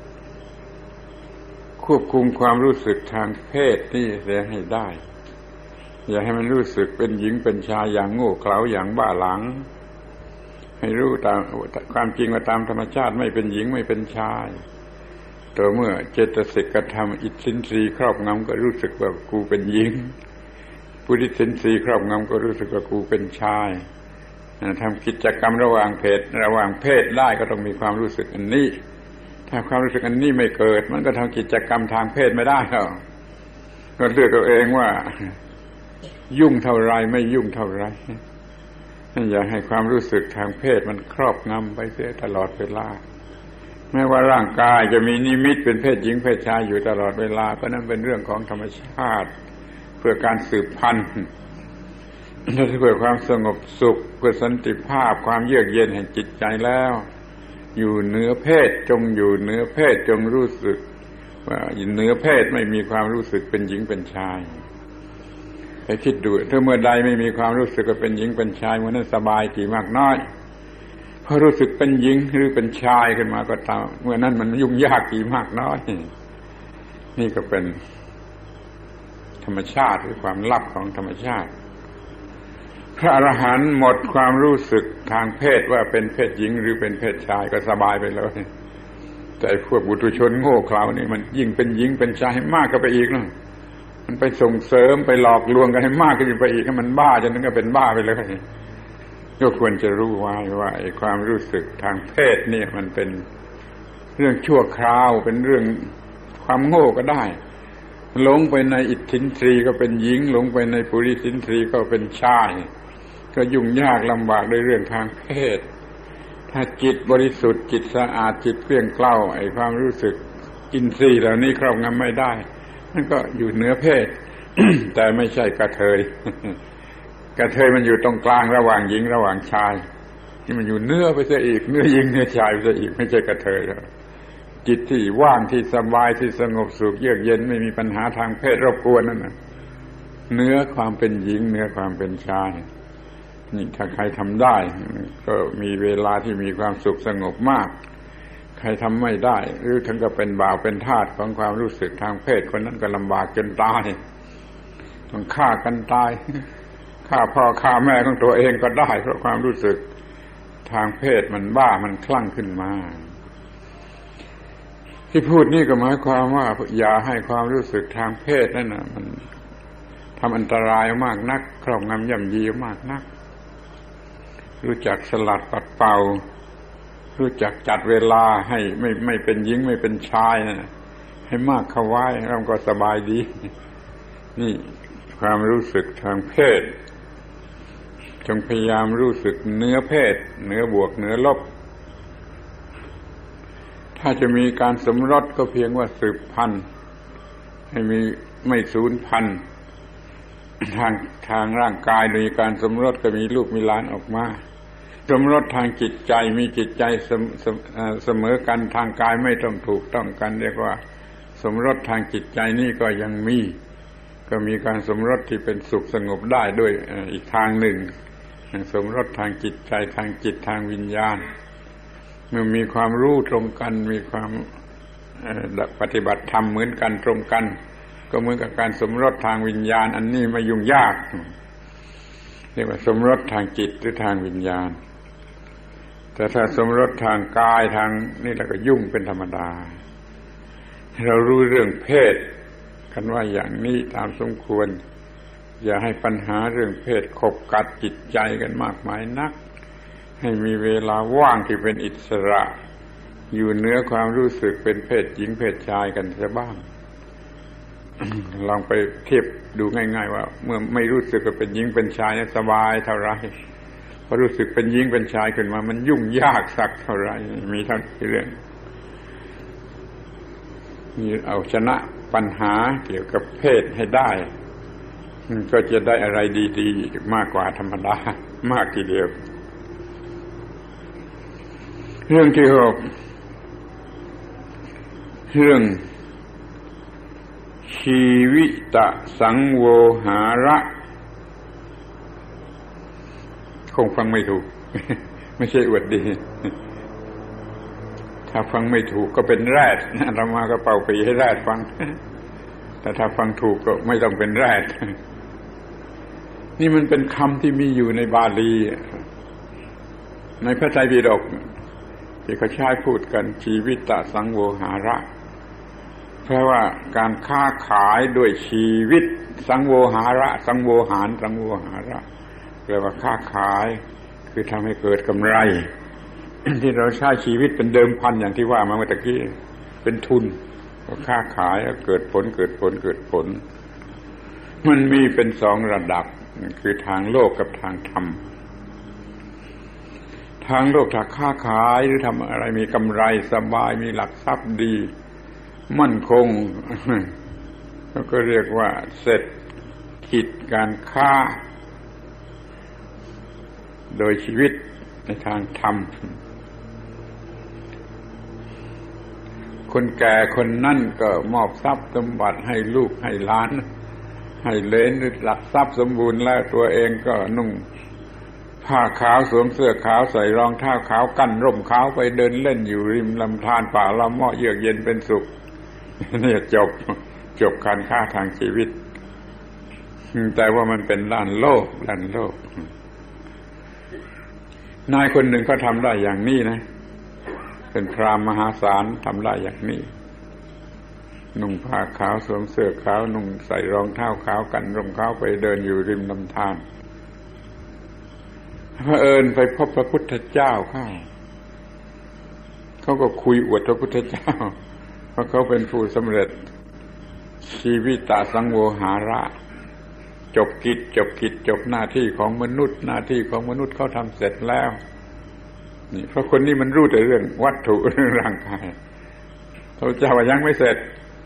ควบคุมความรู้สึกทางเพศนี่เสียให้ได้อย่าให้มันรู้สึกเป็นหญิงเป็นชายอย่างโง่เขลาอย่างบ้าหลังให้รู้ตามความจริงว่าตามธรรมชาติไม่เป็นหญิงไม่เป็นชายตัวเมื่อเจตสิกธรรมอิทธินทรีย์ครอบงำก็รู้สึกว่ากูเป็นหญิงปุริสินทรีย์ครอบงำก็รู้สึกว่ากูเป็นชายทำกิจกรรมระหว่างเพศได้ก็ต้องมีความรู้สึกอันนี้ถ้าความรู้สึกอันนี้ไม่เกิดมันก็ทำกิจกรรมทางเพศไม่ได้แล้วก็เลือกเอาเองว่ายุ่งเท่าไรไม่ยุ่งเท่าไรอย่าให้ความรู้สึกทางเพศมันครอบงำไปเสียตลอดเวลาแม้ว่าร่างกายจะมีนิมิตเป็นเพศหญิงเพศชายอยู่ตลอดเวลาก็นั่นเป็นเรื่องของธรรมชาติเพื่อการสืบพันธุ์เพื่อความสงบสุขเพื่อสันติภาพความเยือกเย็นแห่งจิตใจแล้วอยู่เหนือเพศจงอยู่เหนือเพศจงรู้สึกว่าเหนือเพศไม่มีความรู้สึกเป็นหญิงเป็นชายไปคิดดูถ้าเมื่อใดไม่มีความรู้สึกว่าเป็นหญิงเป็นชายเมื่อนั้นสบายกี่มากน้อยพอรู้สึกเป็นหญิงหรือเป็นชายขึ้นมาก็ตามเมื่อนั้นมันยุ่งยากกี่มากน้อยนี่ก็เป็นธรรมชาติหรือความลับของธรรมชาติพระอรหันต์หมดความรู้สึกทางเพศว่าเป็นเพศหญิงหรือเป็นเพศชายก็สบายไปเลยแต่พวกบุตุชนโง่เขลานี่มันยิ่งเป็นหญิงเป็นชายมากก็ไปอีกนะมันไปส่งเสริมไปหลอกลวงกันให้มากขึ้นไปอีกให้มันบ้าจนถึงกับเป็นบ้าไปเลยก็ควรจะรู้ไว้ว่าไอ้ความรู้สึกทางเพศเนี่ยมันเป็นเรื่องชั่วคราวเป็นเรื่องความโง่ก็ได้หลงไปในอิทธินทรีย์ก็เป็นหญิงหลงไปในปุริสินทรีย์ก็เป็นชายก็ยุ่งยากลำบากด้วยเรื่องทางเพศถ้าจิตบริสุทธิ์จิตสะอาดจิตเกลี้ยงเกล้าไอ้ความรู้สึกอินทรีย์เหล่านี้ครอบงำไม่ได้นั่นก็อยู่เหนือเพศ แต่ไม่ใช่กระเทย กระเทยมันอยู่ตรงกลางระหว่างหญิงระหว่างชายนี่มันอยู่เนื้อไปซะอีกเนื้อหญิงเนื้อชายไปซะอีกไม่ใช่กระเทยแล้วจิตที่ว่างที่สบายที่สงบสุขเยือกเย็นไม่มีปัญหาทางเพศรบกวนนั่นน่ะเนื้อความเป็นหญิงเนื้อความเป็นชายนี่ถ้าใครทำได้ก็มีเวลาที่มีความสุขสงบมากใครทำไม่ได้หรือถึงกับเป็นบ่าวเป็นทาสของความรู้สึกทางเพศคนนั้นก็ลำบากจนตายต้องฆ่ากันตายฆ่าพ่อฆ่าแม่ของตัวเองก็ได้เพราะความรู้สึกทางเพศมันบ้ามันคลั่งขึ้นมาที่พูดนี่ก็หมายความว่าอย่าให้ความรู้สึกทางเพศนั่นน่ะมันทำอันตรายมากนักครอบงำย่ำยีมากนักรู้จักสลัดปัดเป่ารู้จักจัดเวลาให้ไม่เป็นหญิงไม่เป็นชายนะให้มากเข้าไว้เราก็สบายดีนี่ความรู้สึกทางเพศจงพยายามรู้สึกเนื้อเพศเหนือบวกเหนือลบถ้าจะมีการสมรสก็เพียงว่าสืบพันธุ์ให้มีไม่สูญพันธุ์ทางร่างกายโดยการสมรสก็มีลูกมีหลานออกมาสมรสทางจิตใจมีจิตใจเสมอกันทางกายไม่ต้องถูกต้องกันเรียกว่าสมรสทางจิตใจนี่ก็ยังมีก็มีการสมรสที่เป็นสุขสงบได้ด้วยอีกทางหนึ่งสมรสทางจิตใจทางจิตทางวิญญาณเมื่อมีความรู้ตรงกันมีความปฏิบัติธรรมเหมือนกันตรงกันก็เหมือนกับการสมรสทางวิญญาณอันนี้ไม่ยุ่งยากเรียกว่าสมรสทางจิตหรือทางวิญญาณแต่ถ้าสมรสทางกายทางนี่เราก็ยุ่งเป็นธรรมดาเรารู้เรื่องเพศกันว่าอย่างนี้ตามสมควรอย่าให้ปัญหาเรื่องเพศขบกัดจิตใจกันมากมายนักให้มีเวลาว่างที่เป็นอิสระอยู่เหนือความรู้สึกเป็นเพศหญิงเพศชายกันซะบ้าง ลองไปเทียบดูง่ายๆว่าเมื่อไม่รู้สึกว่าเป็นหญิงเป็นชายเนี่ยสบายเท่าไรพอรู้สึกเป็นหญิงเป็นชายขึ้นมามันยุ่งยากสักเท่าไรมีเท่าที่เรื่องมีเอาชนะปัญหาเกี่ยวกับเพศให้ได้ก็จะได้อะไรดีๆมากกว่าธรรมดามากทีเดียวเรื่องที่หกเรื่องชีวิตสังโวหาระคงฟังไม่ถูก ไม่ใช่อวดดีถ้าฟังไม่ถูกก็เป็นแรดเรามาก็เป่าปีให้แรดฟังแต่ถ้าฟังถูกก็ไม่ต้องเป็นแรดนี่มันเป็นคำที่มีอยู่ในบาลีในพระไตรปิฎกที่เขาใช้พูดกันชีวิตสังโวหาระแปลว่าการค้าขายด้วยชีวิตสังโวหาระสังโวหารสังโวหาระแปลว่าค้าขายคือทำให้เกิดกำไร ที่เราใช้ชีวิตเป็นเดิมพันอย่างที่ว่ามาเมื่อกี้เป็นทุนก็ค้าขายแล้วเกิดผลเกิดผลเกิดผลมันมีเป็นสองระดับคือทางโลกกับทางธรรมทางโลกถ้าค้าขายหรือทำอะไรมีกำไรสบายมีหลักทรัพย์ดีมั่นคงก็เรียกว่าเศรษฐกิจการค้าโดยชีวิตในทางธรรมคนแก่คนนั่นก็มอบทรัพย์สมบัติให้ลูกให้หลานให้เหลนหลักทรัพย์สมบูรณ์แล้วตัวเองก็นุ่งผ้าขาวสวมเสื้อขาวใส่รองเท้าขาวกั้นร่มขาวไปเดินเล่นอยู่ริมลำธารป่าละเมาะเยือกเย็นเป็นสุขนี่จบการค้าทางชีวิตแต่ว่ามันเป็นด้านโลกนายคนหนึ่งก็ทำได้อย่างนี้นะเป็นพราหมณ์มหาศาลทำได้อย่างนี้นุ่งผ้าขาวสวมเสื้อขาวนุ่งใส่รองเท้าขาวกันรองเท้าไปเดินอยู่ริมลำธารเผอิญไปพบพระพุทธเจ้าเขาก็คุยอวดพระพุทธเจ้าเพราะเขาเป็นผู้สำเร็จชีวิตสังโวหาระจบกิจจบหน้าที่ของมนุษย์หน้าที่ของมนุษย์เขาทำเสร็จแล้วนี่เพราะคนนี้มันรู้แต่เรื่องวัตถุเรื่องร่างกายพระเจ้าว่ายังไม่เสร็จ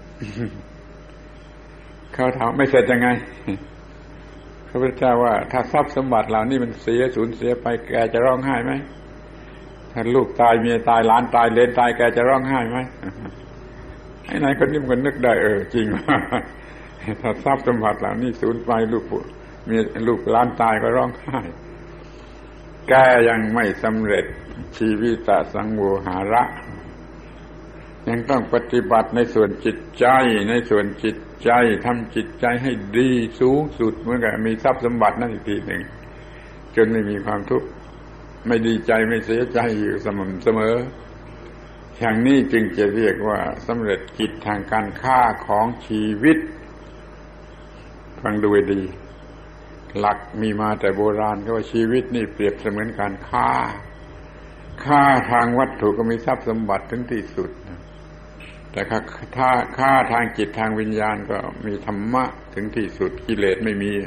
เขาถามไม่เสร็จยังไงพระพุทธเจ้าว่าถ้าทรัพย์สมบัติเหล่านี้มันสูญเสียไปแกจะร้องไห้ไหมถ้าลูกตายเมียตายหลานตายเลนตายแกจะร้องไห้ไหมไอ้ไหนคนนี้มันนึกได้จริงถ้าทรัพย์สมบัติเหล่านี้สูญไปลูกหลานตายก็ร้องไห้แกยังไม่สำเร็จชีวิตสังโวหาระยังต้องปฏิบัติในส่วนจิตใจทำจิตใจให้ดีสูงสุดเหมือนกับมีทรัพย์สมบัตินั่นอีกทีหนึ่งจนไม่มีความทุกข์ไม่ดีใจไม่เสียใจอยู่สม่ำเสมออย่างนี้จึงจะเรียกว่าสำเร็จกิจทางการค้าของชีวิตฟังดูให้ดีหลักมีมาแต่โบราณก็ว่าชีวิตนี่เปรียบเสมือนการค้าทางวัตถุก็มีทรัพย์สมบัติถึงที่สุดแต่ค่าทางจิตทางวิญญาณก็มีธรรมะถึงที่สุดกิเลสไม่มี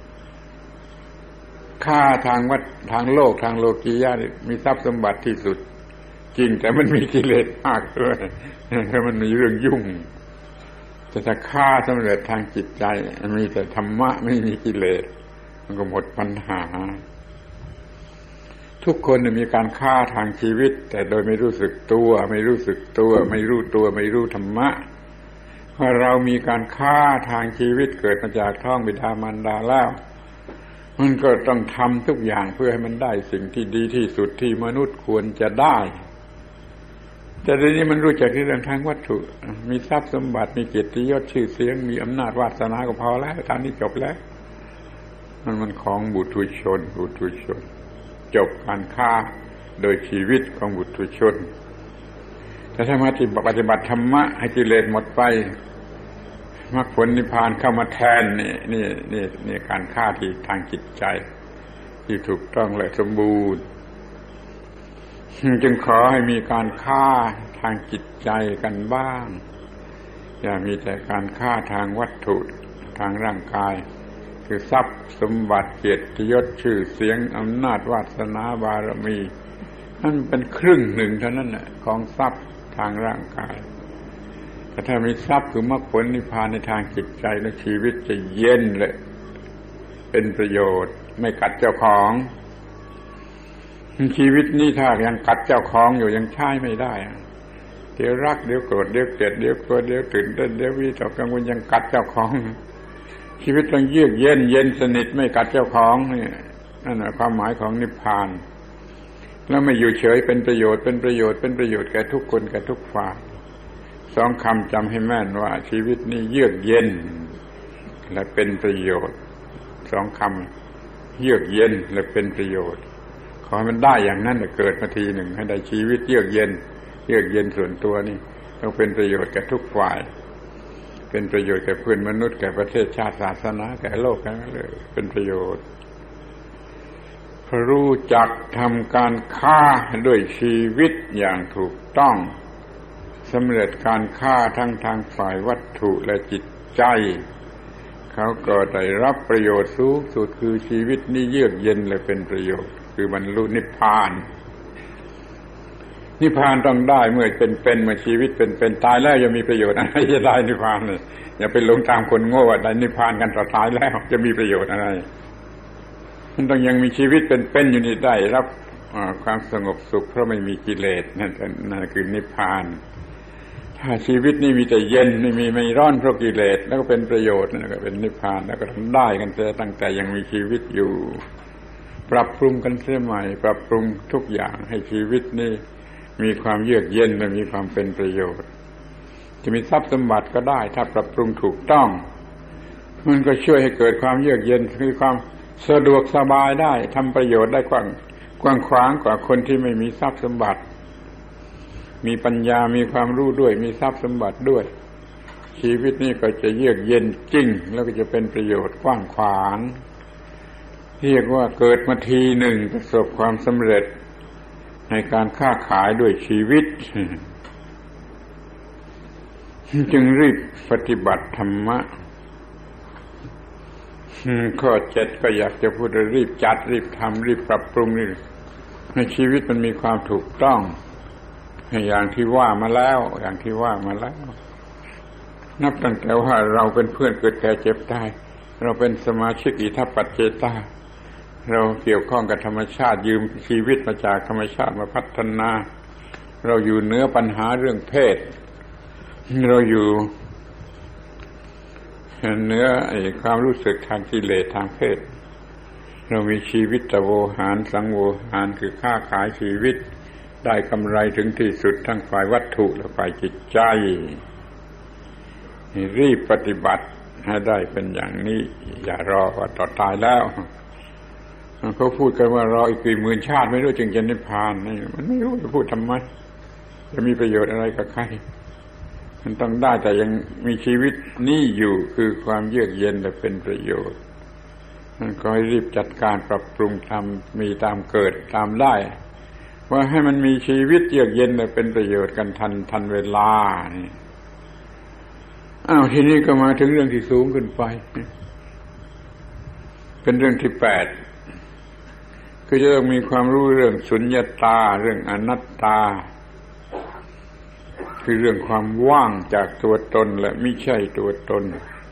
ค่าทางโลกทางโลกียะมีทรัพย์สมบัติที่สุดจริงแต่มันมีกิเลสมากด้วยเพราะมันมีเรื่องยุ่งแต่ถ้าค่าสำเร็จทางจิตใจมีแต่ธรรมะไม่มีกิเลสมันก็หมดปัญหาทุกคนมีการฆ่าทางชีวิตแต่โดยไม่รู้สึกตัวไม่รู้ธรรมะเพราะเรามีการฆ่าทางชีวิตเกิดมาจากท้องบิดามารดาแล้วมันก็ต้องทำทุกอย่างเพื่อให้มันได้สิ่งที่ดีที่สุดที่มนุษย์ควรจะได้แต่ทีนี้มันรู้จักเรื่องทางวัตถุมีทรัพย์สมบัติมีเกียรติยศชื่อเสียงมีอำนาจวาสนาก็พอแล้วตอนนี้จบแล้วมันของบุถุชนจบการฆ่าโดยชีวิตของบุถุชนแต่ถ้ามาปฏิบัติธรรมะให้กิเลสหมดไปมรรคผลนิพพานเข้ามาแทนนี่การฆ่าที่ทางจิตใจที่ถูกต้องและสมบูรณ์จึงขอให้มีการฆ่าทางจิตใจกันบ้างอย่ามีแต่การฆ่าทางวัตถุทางร่างกายคือทรัพย์สมบัติเกียรติยศชื่อเสียงอำนาจวาสนาบารมีนั่นเป็นครึ่งหนึ่งเท่านั้นแหละของทรัพย์ทางร่างกายแต่ถ้ามีทรัพย์คือมรรคผลนิพพานในทางจิตใจแล้วชีวิตจะเย็นเลยเป็นประโยชน์ไม่กัดเจ้าของชีวิตนี้ถ้ายังกัดเจ้าของอยู่ยังใช้ไม่ได้เดี๋ยวรักเดี๋ยวโกรธเดี๋ยวเกลียดเดี๋ยวกลัวเดี๋ยวตื่นเต้นเดี๋ยววิตกกังวลยังกัดเจ้าของชีวิตต้องเยือกเย็นสนิทไม่กัดเจ้าของนี่นั่นแหละความหมายของนิพพานแล้วไม่อยู่เฉยเป็นประโยชน์แก่ทุกคนแก่ทุกฝ่ายสองคำจำให้แม่นว่าชีวิตนี้เยือกเย็นและเป็นประโยชน์สองคำเยือกเย็นและเป็นประโยชน์ขอให้มันได้อย่างนั้นเกิดมาทีหนึ่งให้ได้ชีวิตเยือกเย็นส่วนตัวนี่ต้องเป็นประโยชน์แก่ทุกฝ่ายเป็นประโยชน์แก่เพื่อนมนุษย์แก่ประเทศชาติศาสนาแก่โลกทั้งนั้นเลยเป็นประโยชน์เพราะรู้จักทำการฆ่าด้วยชีวิตอย่างถูกต้องสำเร็จการฆ่าทั้งทางฝ่ายวัตถุและจิตใจเขาก็ได้รับประโยชน์สูงสุดคือชีวิตนี้เยือกเย็นและเป็นประโยชน์คือบรรลุนิพพานต้องได้เมื่อเป็นเมื่อชีวิตเป็นตายแล้วจะมีประโยชน์อะไรจะได้นิพพานเลยอย่าไปหลงตามคนโง่ว่าได้นิพพานกันต่อตายแล้วจะมีประโยชน์อะไรมันต้องยังมีชีวิตเป็นอยู่นี่ได้รับความสงบสุขเพราะไม่มีกิเลสนั่นคือนิพพานถ้าชีวิตนี้มีแต่เย็นไม่ร้อนเพราะกิเลสแล้วก็เป็นประโยชน์นั่นก็เป็นนิพพานแล้วก็ทำได้กันตั้งแต่ยังมีชีวิตอยู่ปรับปรุงกันเสียใหม่ปรับปรุงทุกอย่างให้ชีวิตนี้มีความเยือกเย็นและมีความเป็นประโยชน์จะมีทรัพย์สมบัติก็ได้ถ้าปรับปรุงถูกต้องมันก็ช่วยให้เกิดความเยือกเย็นมีความสะดวกสบายได้ทำประโยชน์ได้กว้างขวางกว่าคนที่ไม่มีทรัพย์สมบัติมีปัญญามีความรู้ด้วยมีทรัพย์สมบัติด้วยชีวิตนี้ก็จะเยือกเย็นจริงแล้วก็จะเป็นประโยชน์กว้างขวางเรียกว่าเกิดมาทีหนึ่งประสบความสำเร็จในการค้าขายด้วยชีวิตจึงรีบปฏิบัติธรรมะข้อ7ก็อยากจะพูดรีบจัดรีบทำรีบปรับปรุงนี่ให้ชีวิตมันมีความถูกต้องอย่างที่ว่ามาแล้วนับตั้งแต่ว่าเราเป็นเพื่อนเกิดแก่เจ็บตายเราเป็นสมาชิกอิทัปปัจเจตาเราเกี่ยวข้องกับธรรมชาติยืมชีวิตมาจากธรรมชาติมาพัฒนาเราอยู่เหนือปัญหาเรื่องเพศเราอยู่เหนือความรู้สึกทางกิเลสทางเพศเรามีชีวิตตโวหารสังโวหารคือค้าขายชีวิตได้กำไรถึงที่สุดทั้งฝ่ายวัตถุและฝ่ายจิตใจรีบปฏิบัติให้ได้เป็นอย่างนี้อย่ารอว่าต่อตายแล้วเขาพูดกันว่ารออีกกี่หมื่นชาติไม่รู้จึงจะนิพพานนี่มันไม่รู้จะพูดทำไมจะมีประโยชน์อะไรกับใครมันต้องได้แต่ยังมีชีวิตนี่อยู่คือความเยือกเย็นและเป็นประโยชน์มันก็ให้รีบจัดการปรับปรุงทำมีตามเกิดตามได้ว่าให้มันมีชีวิตเยือกเย็นและเป็นประโยชน์กันทันเวลานี่ทีนี้ก็มาถึงเรื่องที่สูงขึ้นไปเป็นเรื่องที่8คือจะต้องมีความรู้เรื่องสุญญตาเรื่องอนัตตาคือเรื่องความว่างจากตัวตนและไม่ใช่ตัวตน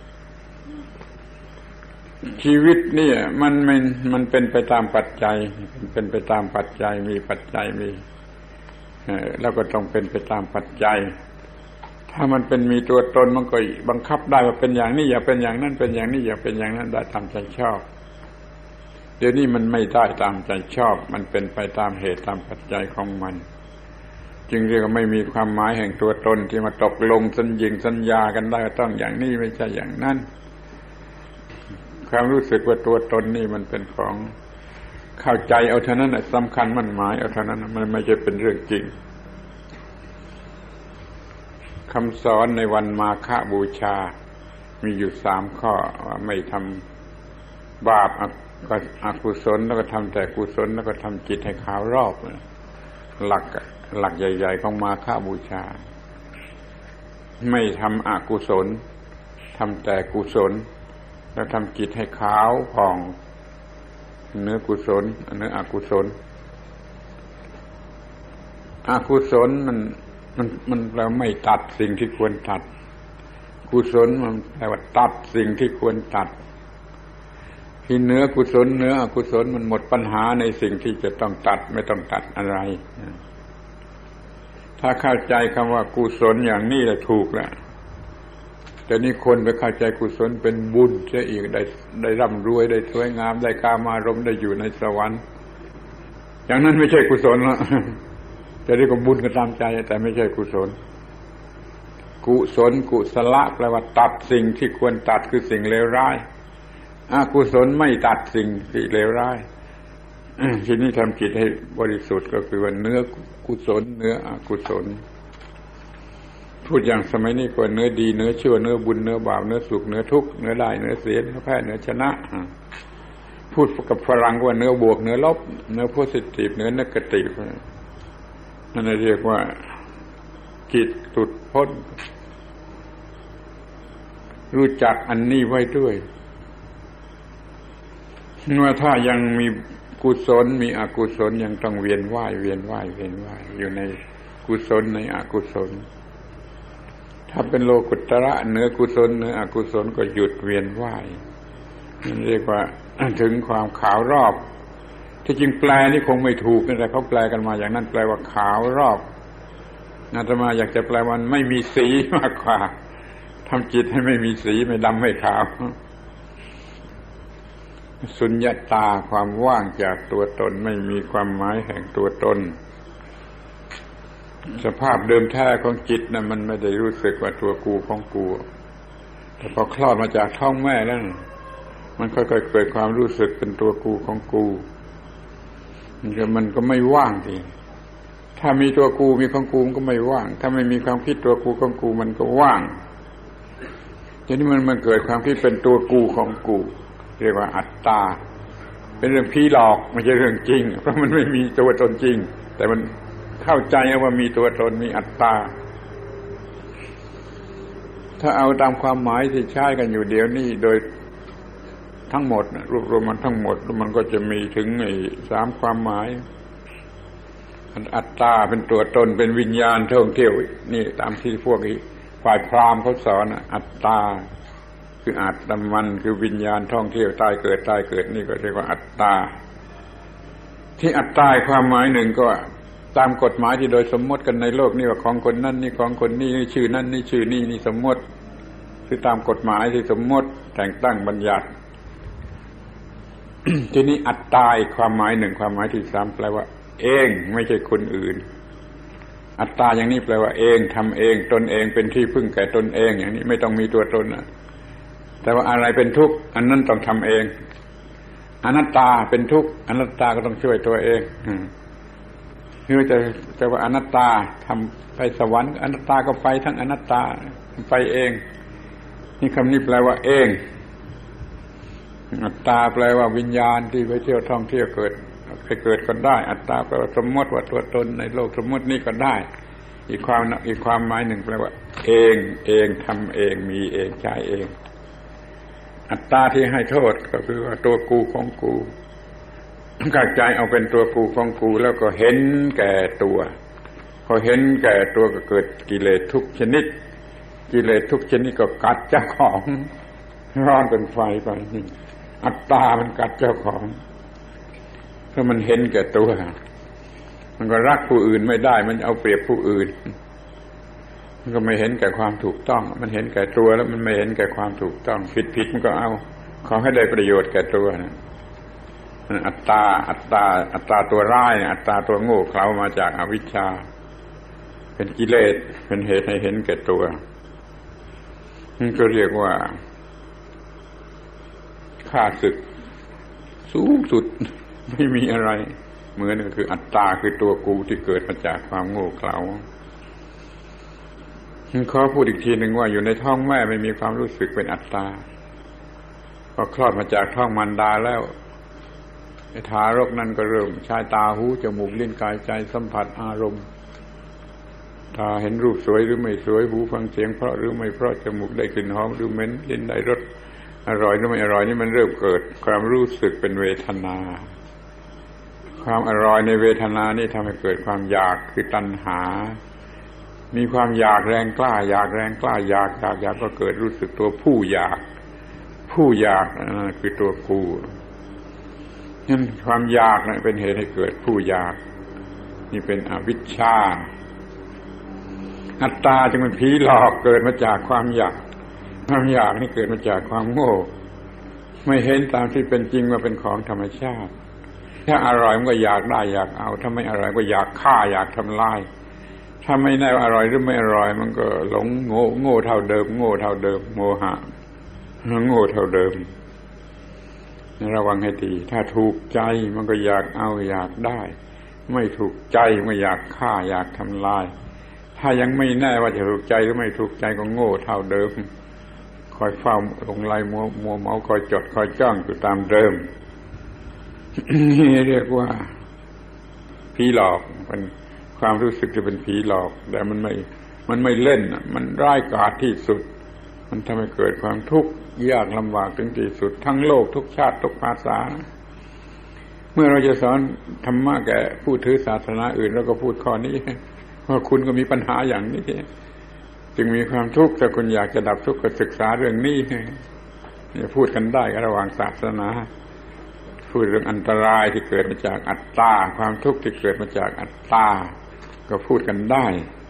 ชีวิตเนี่ยมันเป็นไปตามปัจจัยเป็นไปตามปัจจัยมีปัจจัยมีแล้วก็ต้องเป็นไปตามปัจจัยถ้ามันมีตัวตนมันก็บังคับได้ว่าเป็นอย่างนี้อย่าเป็นอย่างนั้นเป็นอย่างนี้อย่าเป็นอย่างนั้นได้ตามใจชอบเดี๋ยวนี้มันไม่ได้ตามใจชอบมันเป็นไปตามเหตุตามปัจจัยของมันจึงเรียกว่าไม่มีความหมายแห่งตัวตนที่มาตกลงสัญญากันได้ต้องอย่างนี้ไม่ใช่อย่างนั้นความรู้สึกว่าตัวตนนี่มันเป็นของเข้าใจเอาเท่านั้นน่ะสำคัญมั่นหมายเอาเท่านั้นมันไม่ใช่เป็นเรื่องจริงคำสอนในวันมาฆบูชามีอยู่3ข้อว่าไม่ทำบาปอกุศลแล้วก็ทำแต่กุศลแล้วก็ทำจิตให้ขาวรอบหลักใหญ่ๆของมาฆบูชาไม่ทำอกุศลทำแต่กุศลแล้วทำจิตให้ขาวผ่องเนื้อกุศลเนื้ออกุศลอกุศลมันแปลว่าไม่ตัดสิ่งที่ควรตัดกุศลมันแปลว่าตัดสิ่งที่ควรตัดที่เนื้อกุศลเนื้ออกุศลมันหมดปัญหาในสิ่งที่จะต้องตัดไม่ต้องตัดอะไรถ้าเข้าใจคำว่ากุศลอย่างนี้แหละถูกแล้วแต่นี่คนไปเข้าใจกุศลเป็นบุญเสียอีกได้ร่ำรวยได้สวยงามได้กามารมณ์ได้อยู่ในสวรรค์อย่างนั้นไม่ใช่กุศลละจะเรียกว่าบุญก็ตามใจแต่ไม่ใช่กุศลกุศลแปลว่าตัดสิ่งที่ควรตัดคือสิ่งเลวร้ายอกุศลไม่ตัดสิ่งที่เลวร้ายทีนี้ทำจิตให้บริสุทธิ์ก็คือว่าเนื้อกุศลเนื้ออกุศลพูดอย่างสมัยนี้ก็เนื้อดีเนื้อชั่วเนื้อบุญเนื้อบาปเนื้อสุขเนื้อทุกข์เนื้อได้เนื้อเสียเนื้อแพ้เนื้อชนะพูดกับฝรั่งว่าเนื้อบวกเนื้อลบเนื้อโพสิทีฟเนื้อเนกาทีฟนั่นเรียกว่าจิตหลุดพ้นรู้จักอันนี้ไว้ด้วยว่าถ้ายังมีกุศลมีอกุศลยังต้องเวียนว่ายอยู่ในกุศลในอกุศลถ้าเป็นโลกุตระเหนือกุศลเหนืออกุศลก็หยุดเวียนว่ายนั่นเรียกว่าถึงความขาวรอบที่จริงแปลนี่คงไม่ถูกแต่เขาแปลกันมาอย่างนั้นแปลว่าขาวรอบอาตมาอยากจะแปลว่าไม่มีสีมากกว่าทำจิตให้ไม่มีสีไม่ดำไม่ขาวสุญญตาความว่างจากตัวตนไม่มีความหมายแห่งตัวตนสภาพเดิมแท้ของจิตนะมันไม่ได้รู้สึกว่าตัวกูของกูแต่พอคลอดมาจากท้องแม่แล้วมันค่อยๆเกิดความรู้สึกเป็นตัวกูของกูมันก็ไม่ว่างทีถ้ามีตัวกูมีของกูมันก็ไม่ว่างถ้าไม่มีความคิดตัวกูของกูมันก็ว่างทีนี้มันเกิดความคิดเป็นตัวกูของกูเรียกว่าอัตตาเป็นเรื่องผีหลอกไม่ใช่เรื่องจริงเพราะมันไม่มีตัวตนจริงแต่มันเข้าใจว่ามีตัวตนมีอัตตาถ้าเอาตามความหมายที่ใช้กันอยู่เดี๋ยวนี้โดยทั้งหมดรวบรวมมันทั้งหมดมันก็จะมีถึง3ความหมายอัตตาเป็นตัวตนเป็นวิญญาณท่องเที่ยวนี่ตามที่พวกฝ่ายพราหมณ์เขาสอนอัตตาคืออาตมันคือวิญญาณท่องเที่ยวตายเกิดนี่ก็เรียกว่าอัตตาที่อัตตาความหมายหนึ่งก็ตามกฎหมายที่โดยสมมติกันในโลกนี่ว่าของคนนั้นนี่ของคนนี้ชื่อนั้นนี่ชื่อนี่นี่สมมติคือตามกฎหมายที่สมมติแต่งตั้งบัญญัติ ทีนี้อัตตาความหมายหนึ่งความหมายที่3แปลว่าเองไม่ใช่คนอื่นอัตตาอย่างนี้แปลว่าเองทำเองตนเองเป็นที่พึ่งแก่ตนเองอย่างนี้ไม่ต้องมีตัวตนนะแต่ว่าอะไรเป็นทุกข์อันนั้นต้องทำเองอนัตตาเป็นทุกข์อนัตตาก็ต้องช่วยตัวเองคือจะว่าอนัตตาทำไปสวรรค์อนัตตาก็ไปทั้งอนัตตาไปเองนี่คำนี้แปลว่าเองอัตตาแปลว่าวิญญาณที่ไปเที่ยวท่องเที่ยวเกิดก็ได้อัตตาแปลว่าสมมติว่าตัวตนในโลกสมมตินี้ก็ได้อีกความหมายหนึ่งแปลว่าเองทำเองมีเองใช้เองอัตตาที่ให้โทษก็คือว่าตัวกูของกูกระจายเอาเป็นตัวกูของกูแล้วก็เห็นแก่ตัวพอเห็นแก่ตัวก็เกิดกิเลสทุกชนิดกิเลสทุกชนิดก็กัดเจ้าของร้อนเป็นไฟไปนี่อัตตามันกัดเจ้าของถ้ามันเห็นแก่ตัวมันก็รักผู้อื่นไม่ได้มันเอาเปรียบผู้อื่นมันก็ไม่เห็นแก่ความถูกต้องมันเห็นแก่ตัวแล้วมันไม่เห็นแก่ความถูกต้องผิดมันก็เอาขอให้ได้ประโยชน์แก่ตัวนะมันอัตตาตัวร้ายอัตตาตัวโง่เขลามาจากอวิชชาเป็นกิเลสเป็นเหตุให้เห็นแก่ตัวนี่ก็เรียกว่าข้าศึกสูงสุดไม่มีอะไรเหมือนก็คืออัตตาคือตัวกูที่เกิดมาจากความโง่เขลาขอพูดอีกทีหนึ่งว่าอยู่ในท้องแม่ไม่มีความรู้สึกเป็นอัตตาพอคลอดมาจากท้องมารดาแล้วไอ้ทารกนั้นก็เริ่มใช้ตาหูจมูกลิ้นกายใจสัมผัสอารมณ์ตาเห็นรูปสวยหรือไม่สวยหูฟังเสียงเพราะหรือไม่เพราะจมูกได้กลิ่นหอมหรือเหม็นลิ้นได้รสอร่อยหรือไม่อร่อยนี่มันเริ่มเกิดความรู้สึกเป็นเวทนาความอร่อยในเวทนานี่ทำให้เกิดความอยากคือตัณหามีความอยากแรงกล้าอยากก็เกิดรู้สึกตัวผู้อยากนั่นคือตัวกูนั่นความอยากนั่นเป็นเหตุให้เกิดผู้อยากนี่เป็นอวิชชาอัตตาจึงเป็นผีหลอกเกิดมาจากความอยากนี่เกิดมาจากความโง่ไม่เห็นตามที่เป็นจริงว่าเป็นของธรรมชาติถ้าอร่อยมันก็อยากได้อยากเอาถ้าไม่อร่อยก็อยากฆ่าอยากทำลายถ้าไม่แน่ว่าอร่อยหรือไม่อร่อยมันก็หลงโง่เท่าเดิมโมหะโง่เท่าเดิมระวังให้ดีถ้าถูกใจมันก็อยากเอาอยากได้ไม่ถูกใจมันก็อยากฆ่าอยากทำลายถ้ายังไม่แน่ว่าจะถูกใจหรือไม่ถูกใจก็โง่เท่าเดิมคอยเฝ้าลงลายมัวเมาคอยจดคอยจ้องอยู่ตามเดิม นี่เรียกว่าผีหลอกเป็นความรู้สึกจะเป็นผีหลอกแต่มันไม่เล่นมันร้ายกาจที่สุดมันทำให้เกิดความทุกข์ยากลำบากถึงที่สุดทั้งโลกทุกชาติทุกภาษาเมื่อเราจะสอนธรรมะแก่ผู้ถือศาสนาอื่นเราก็พูดข้อนี้ว่าคุณก็มีปัญหาอย่างนี้จึงมีความทุกข์ถ้าคุณอยากจะดับทุกข์ก็ศึกษาเรื่องนี้เนี่ยพูดกันได้ระหว่างศาสนาพูดเรื่องอันตรายที่เกิดมาจากอัตตาความทุกข์ที่เกิดมาจากอัตตาก็พูดกันได้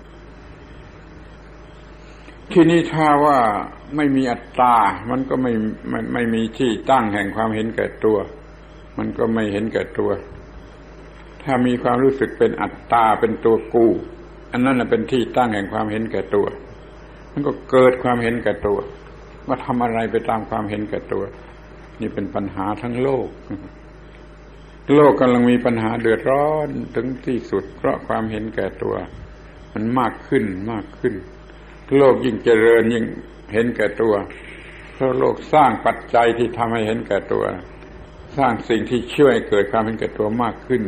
ที่นี่ถ้าว่าไม่มีอัตตามันก็ไม่มีที่ตั้งแห่งความเห็นแก่ตัวมันก็ไม่เห็นแก่ตัวถ้ามีความรู้สึกเป็นอัตตาเป็นตัวกูอันนั้นเป็นที่ตั้งแห่งความเห็นแก่ตัวมันก็เกิดความเห็นแก่ตัวว่าทำอะไรไปตามความเห็นแก่ตัวนี่เป็นปัญหาทั้งโลกกำลังมีปัญหาเดือดร้อนถึงที่สุดเพราะความเห็นแก่ตัวมันมากขึ้นโลกยิ่งเจริญยิ่งเห็นแก่ตัวเพราะโลกสร้างปัจจัยที่ทำให้เห็นแก่ตัวสร้างสิ่งที่ช่วยเกิดความเห็นแก่ตัวมากขึ้น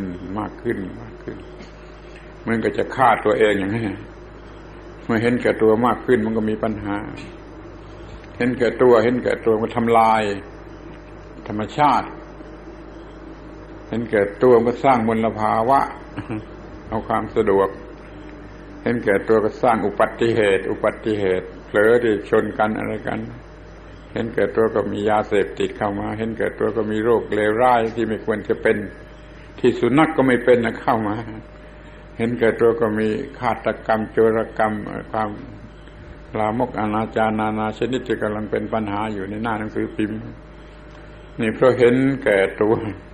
มันก็จะฆ่าตัวเองอย่างนี้เมื่อเห็นแก่ตัวมากขึ้นมันก็มีปัญหาเห็นแก่ตัวมันทำลายธรรมชาติเห็นแก่ตัวก็สร้างมลภาวะเอาความสะดวกเห็นแก่ตัวก็สร้างอุบัติเหตุเผลอที่ชนกันอะไรกันเห็นแก่ตัวก็มียาเสพติดเข้ามาเห็นแก่ตัวก็มีโรคเลวร้ายที่ไม่ควรจะเป็นที่สุนัขก็ไม่เป็นนะเข้ามาเห็นแก่ตัวก็มีฆาตกรรมโจรกรรมความลามกอนาจารนานาชนิดที่กำลังเป็นปัญหาอยู่ในหน้าหนังสือพิมพ์นี่เพราะเห็นแก่ตัว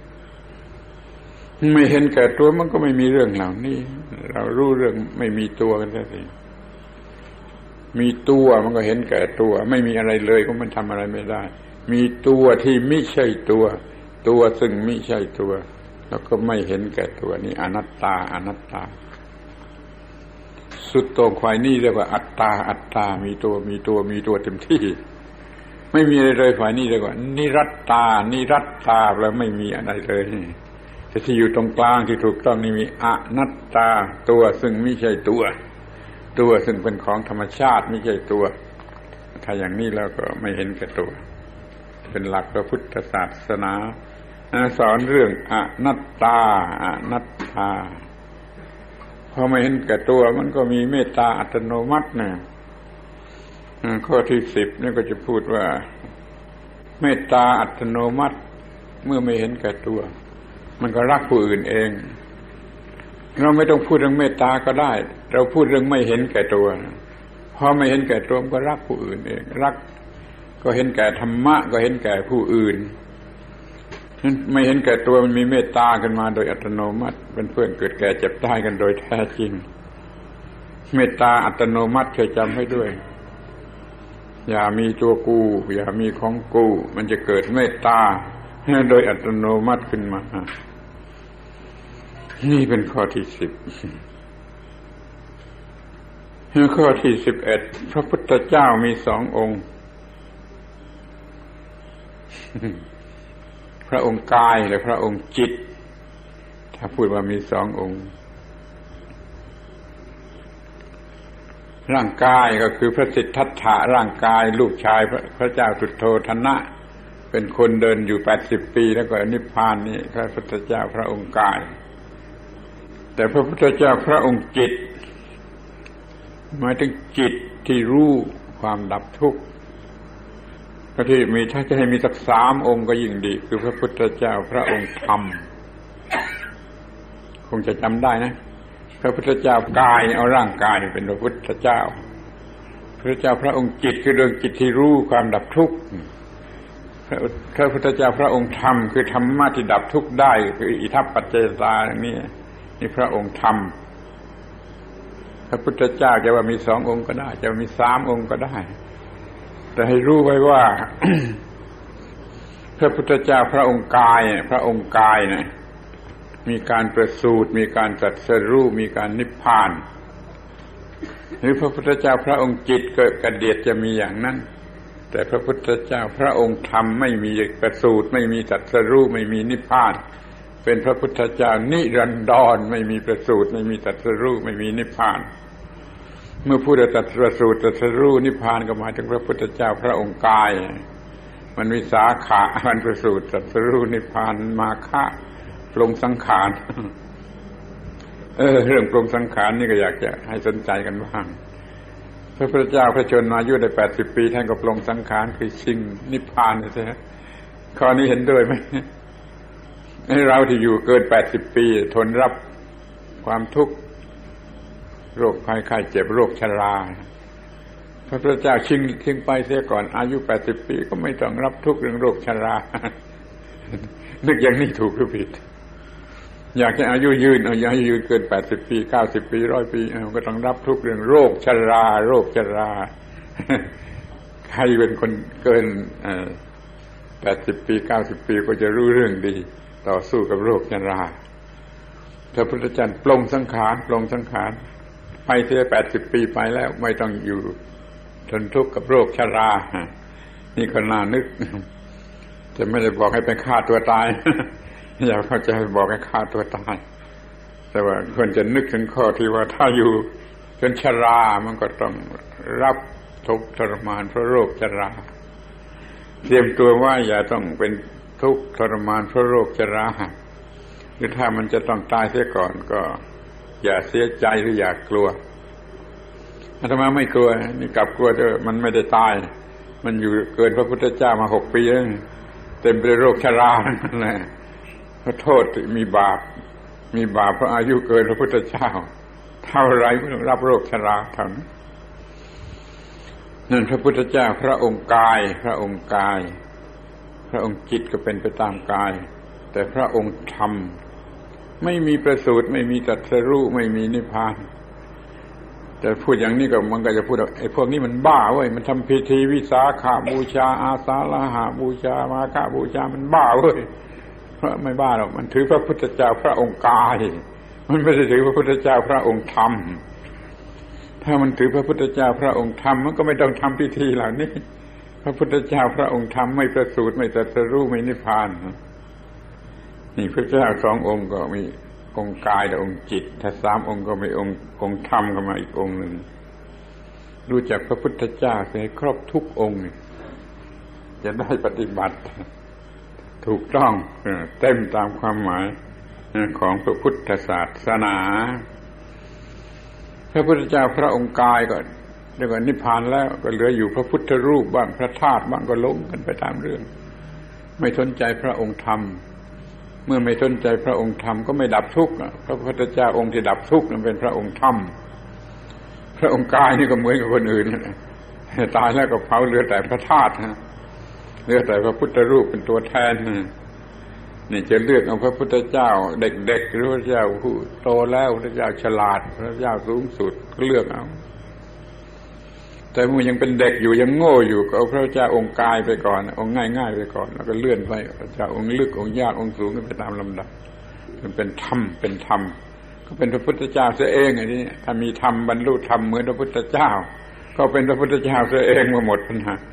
ไม่เห็นแก่ตัวมันก็ไม่มีเรื่องเหล่านี้เรารู้เรื่องไม่มีตัวกันซะสิมีตัวมันก็เห็นแก่ตัวไม่มีอะไรเลยก็มันทำอะไรไม่ได้มีตัวที่ไม่ใช่ตัวซึ่งไม่ใช่ตัวแล้วก็ไม่เห็นแก่ตัวนี่อนัตตาสุดโต่งควายนี่เรียกว่าอัตตามีตัวเต็มที่ไม่มีอะไรเลยฝ่ายนี้เรียกว่านิรัตตาแล้วไม่มีอะไรเลยแต่ที่อยู่ตรงกลางที่ถูกต้องนี่มีอนัตตาตัวซึ่งไม่ใช่ตัวซึ่งเป็นของธรรมชาติไม่ใช่ตัวถ้าอย่างนี้แล้วก็ไม่เห็นแก่ตัวเป็นหลักพระพุทธศาสนาสอนเรื่องอนัตตาพอไม่เห็นแก่ตัวมันก็มีเมตตาอัตโนมัติเนี่ยข้อที่10นี่ก็จะพูดว่าเมตตาอัตโนมัติเมื่อไม่เห็นแก่ตัวมันก็รักผู้อื่นเองเราไม่ต้องพูดเรื่องเมตตาก็ได้เราพูดเรื่องไม่เห็นแก่ตัวพอไม่เห็นแก่ตัวมันก็รักผู้อื่นเองรักก็เห็นแก่ธรรมะก็เห็นแก่ผู้อื่นไม่เห็นแก่ตัวมันมีเมตตาขึ้นมาโดยอัตโนมัติเป็นเพื่อนเกิดแก่เจ็บตายกันโดยแท้จริงเมตตาอัตโนมัติเคยจำให้ด้วยอย่ามีตัวกูอย่ามีของกูมันจะเกิดเมตตาโดยอัตโนมัติขึ้นมานี่เป็นข้อที่10ข้อที่11พระพุทธเจ้ามี2 องค์พระองค์กายและพระองค์จิตถ้าพูดว่ามี2 องค์ร่างกายก็คือพระสิทธัตถะร่างกายลูกชายพระเจ้าสุโธทนะเป็นคนเดินอยู่80 ปีแล้วก็นิพพานนี่พระพุทธเจ้าพระองค์กายแต่พระพุทธเจ้าพระองค์จิตหมายถึงจิตที่รู้ความดับทุกข์ก็ที่มีถ้าจะให้มีสัก3 องค์ก็ยิ่งดีคือพระพุทธเจ้าพระองค์ธรรมคงจะจำได้นะพระพุทธเจ้ากายเอาร่างกายเป็นพระพุทธเจ้าพระเจ้าพระองค์จิตคือดวงจิตที่รู้ความดับทุกข์พระพุทธเจ้าพระองค์ธรรมคือธรรมะที่ดับทุกข์ได้คืออิทัปปัจเจตาอย่างนี้นี่พระองค์ธรรมพระพุทธเจ้าจะว่ามี2 องค์ก็ได้จะมี3 องค์ก็ได้แต่ให้รู้ไว้ว่า พระพุทธเจ้าพระองค์กายเนี่ยมีการประสูติมีการตรัสรู้มีการนิพพานหรือพระพุทธเจ้าพระองค์จิตเกิดกระเดียดจะมีอย่างนั้นแต่พระพุทธเจ้าพระองค์ธรรมไม่มีประสูติไม่มีตรัสรู้ไม่มีนิพพานเป็นพระพุทธเจ้านิรันดรไม่มีประสูติไม่มีตรัสรู้ไม่มีนิพพานเมื่อพูดถึงตรัสรู้นิพพานก็หมายถึงพระพุทธเจ้าพระองค์กายมันมีสาขามันประสูติตรัสรู้นิพพานมาคะปรงสังขารเรื่องปรงสังขารนี่ก็อยากจะให้สนใจกันบ้างพระพุทธเจ้าพระชนมายุได้80 ปีท่านก็ปรงสังขารคือชิงนิพพานใช่ไหมข้อนี้เห็นด้วยไหมให้เราที่อยู่เกิน80 ปีทนรับความทุกข์โรคภัยไข้เจ็บโรคชราพระพุทธเจ้าชิงไปเสียก่อนอายุ80 ปีก็ไม่ต้องรับทุกข์เรื่องโรคชรานึกอย่างนี้ถูกหรือผิดอยากให้อายุยืนอยากให้ยืนเกิน80 ปี90 ปี100 ปีก็ต้องรับทุกข์เรื่องโรคชราใครเป็นคนเกิน80 ปี90 ปีก็จะรู้เรื่องดีต่อสู้กับโรคชราพระพุทธเจ้าปลงสังขารไปเสีย80 ปีไปแล้วไม่ต้องอยู่ทนทุกข์กับโรคชรานี่ก็น่านึกจะไม่ได้บอกให้ไปฆ่าตัวตาย อย่าเข้าใจบอกให้ฆ่าตัวตายแต่ว่าควรจะนึกถึงข้อที่ว่าถ้าอยู่จนชรามันก็ต้องรับทุกข์ทรมานเพราะโรคชราเตรียมตัวว่าอย่าต้องเป็นทุกข์ทรมานเพราะโรคชราหรือถ้ามันจะต้องตายเสียก่อนก็อย่าเสียใจหรืออย่ากลัวอาตมาไม่กลัวนี่กลับกลัวเถอะมันไม่ได้ตายมันอยู่เกินพระพุทธเจ้ามา6 ปีแล้วเต็มไปด้วยโรคชรานั่นแหละเพราะโทษมีบาปเพราะอายุเกินพระพุทธเจ้าเท่าไรก็ต้องรับโรคชราเท่านั้นนั่นพระพุทธเจ้าพระองค์กายพระองค์จิตก็เป็นไปตามกายแต่พระองค์ธรรมไม่มีประสูติไม่มีตรัสรู้ไม่มีนิพพานแต่พูดอย่างนี้ก็มันก็จะพูดว่าไอ้พวกนี้มันบ้าเว้ยมันทำพิธีวิสาขบูชาอาสาฬหบูชามาฆบูชามันบ้าเว้ยเพราะไม่บ้าหรอกมันถือพระพุทธเจ้าพระองค์กายมันไม่ได้ถือพระพุทธเจ้าพระองค์ธรรมถ้ามันถือพระพุทธเจ้าพระองค์ธรรมมันก็ไม่ต้องทำพิธีเหล่านี้พระพุทธเจ้าพระองค์ธรรมไม่ประสูติไม่ตรัสรู้ไม่นิพพานนี่พระเจ้า2 องค์ก็มีองค์กายและองค์จิตถ้า3 องค์ก็มีองค์ธรรมเข้ามาอีกองค์หนึ่งรู้จักพระพุทธเจ้าให้ครบทุกองค์จะได้ปฏิบัติถูกต้องเต็มตามความหมายของพระพุทธศาสนาพระพุทธเจ้าพระองค์กายก็เรียกว่านิพพานแล้วก็เหลืออยู่พระพุทธรูปบ้างพระธาตุบ้างก็หลงกันไปตามเรื่องไม่สนใจพระองค์ธรรมเมื่อไม่สนใจพระองค์ธรรมก็ไม่ดับทุกข์พระพุทธเจ้าองค์ที่ดับทุกข์นั้นเป็นพระองค์ธรรมพระองค์กายนี่ก็เหมือนกับคนอื่นตายแล้วก็เผาเหลือแต่พระธาตุเหลือแต่พระพุทธรูปเป็นตัวแทนนี่จะเลือกเอาพระพุทธเจ้าเด็กๆหรือพระเจ้าผู้โตแล้วพระเจ้าฉลาดพระเจ้าสูงสุดก็เลือกเอาแต่เมื่อยังเป็นเด็กอยู่ยังโง่อยู่ก็เอาพระเจ้าองค์กายไปก่อนองค์ง่ายๆไปก่อนแล้วก็เลื่อนไปพระเจ้าองค์ลึกองค์ยากองค์สูงขึ้นไปตามลำดับมันเป็นธรรมก็เป็นพระพุทธเจ้าเสียเองอันนี้ถ้ามีธรรมบรรลุธรรมเหมือนพระพุทธเจ้าก็เป็นพระพุทธเจ้าเสียเองมาหมดปัญหา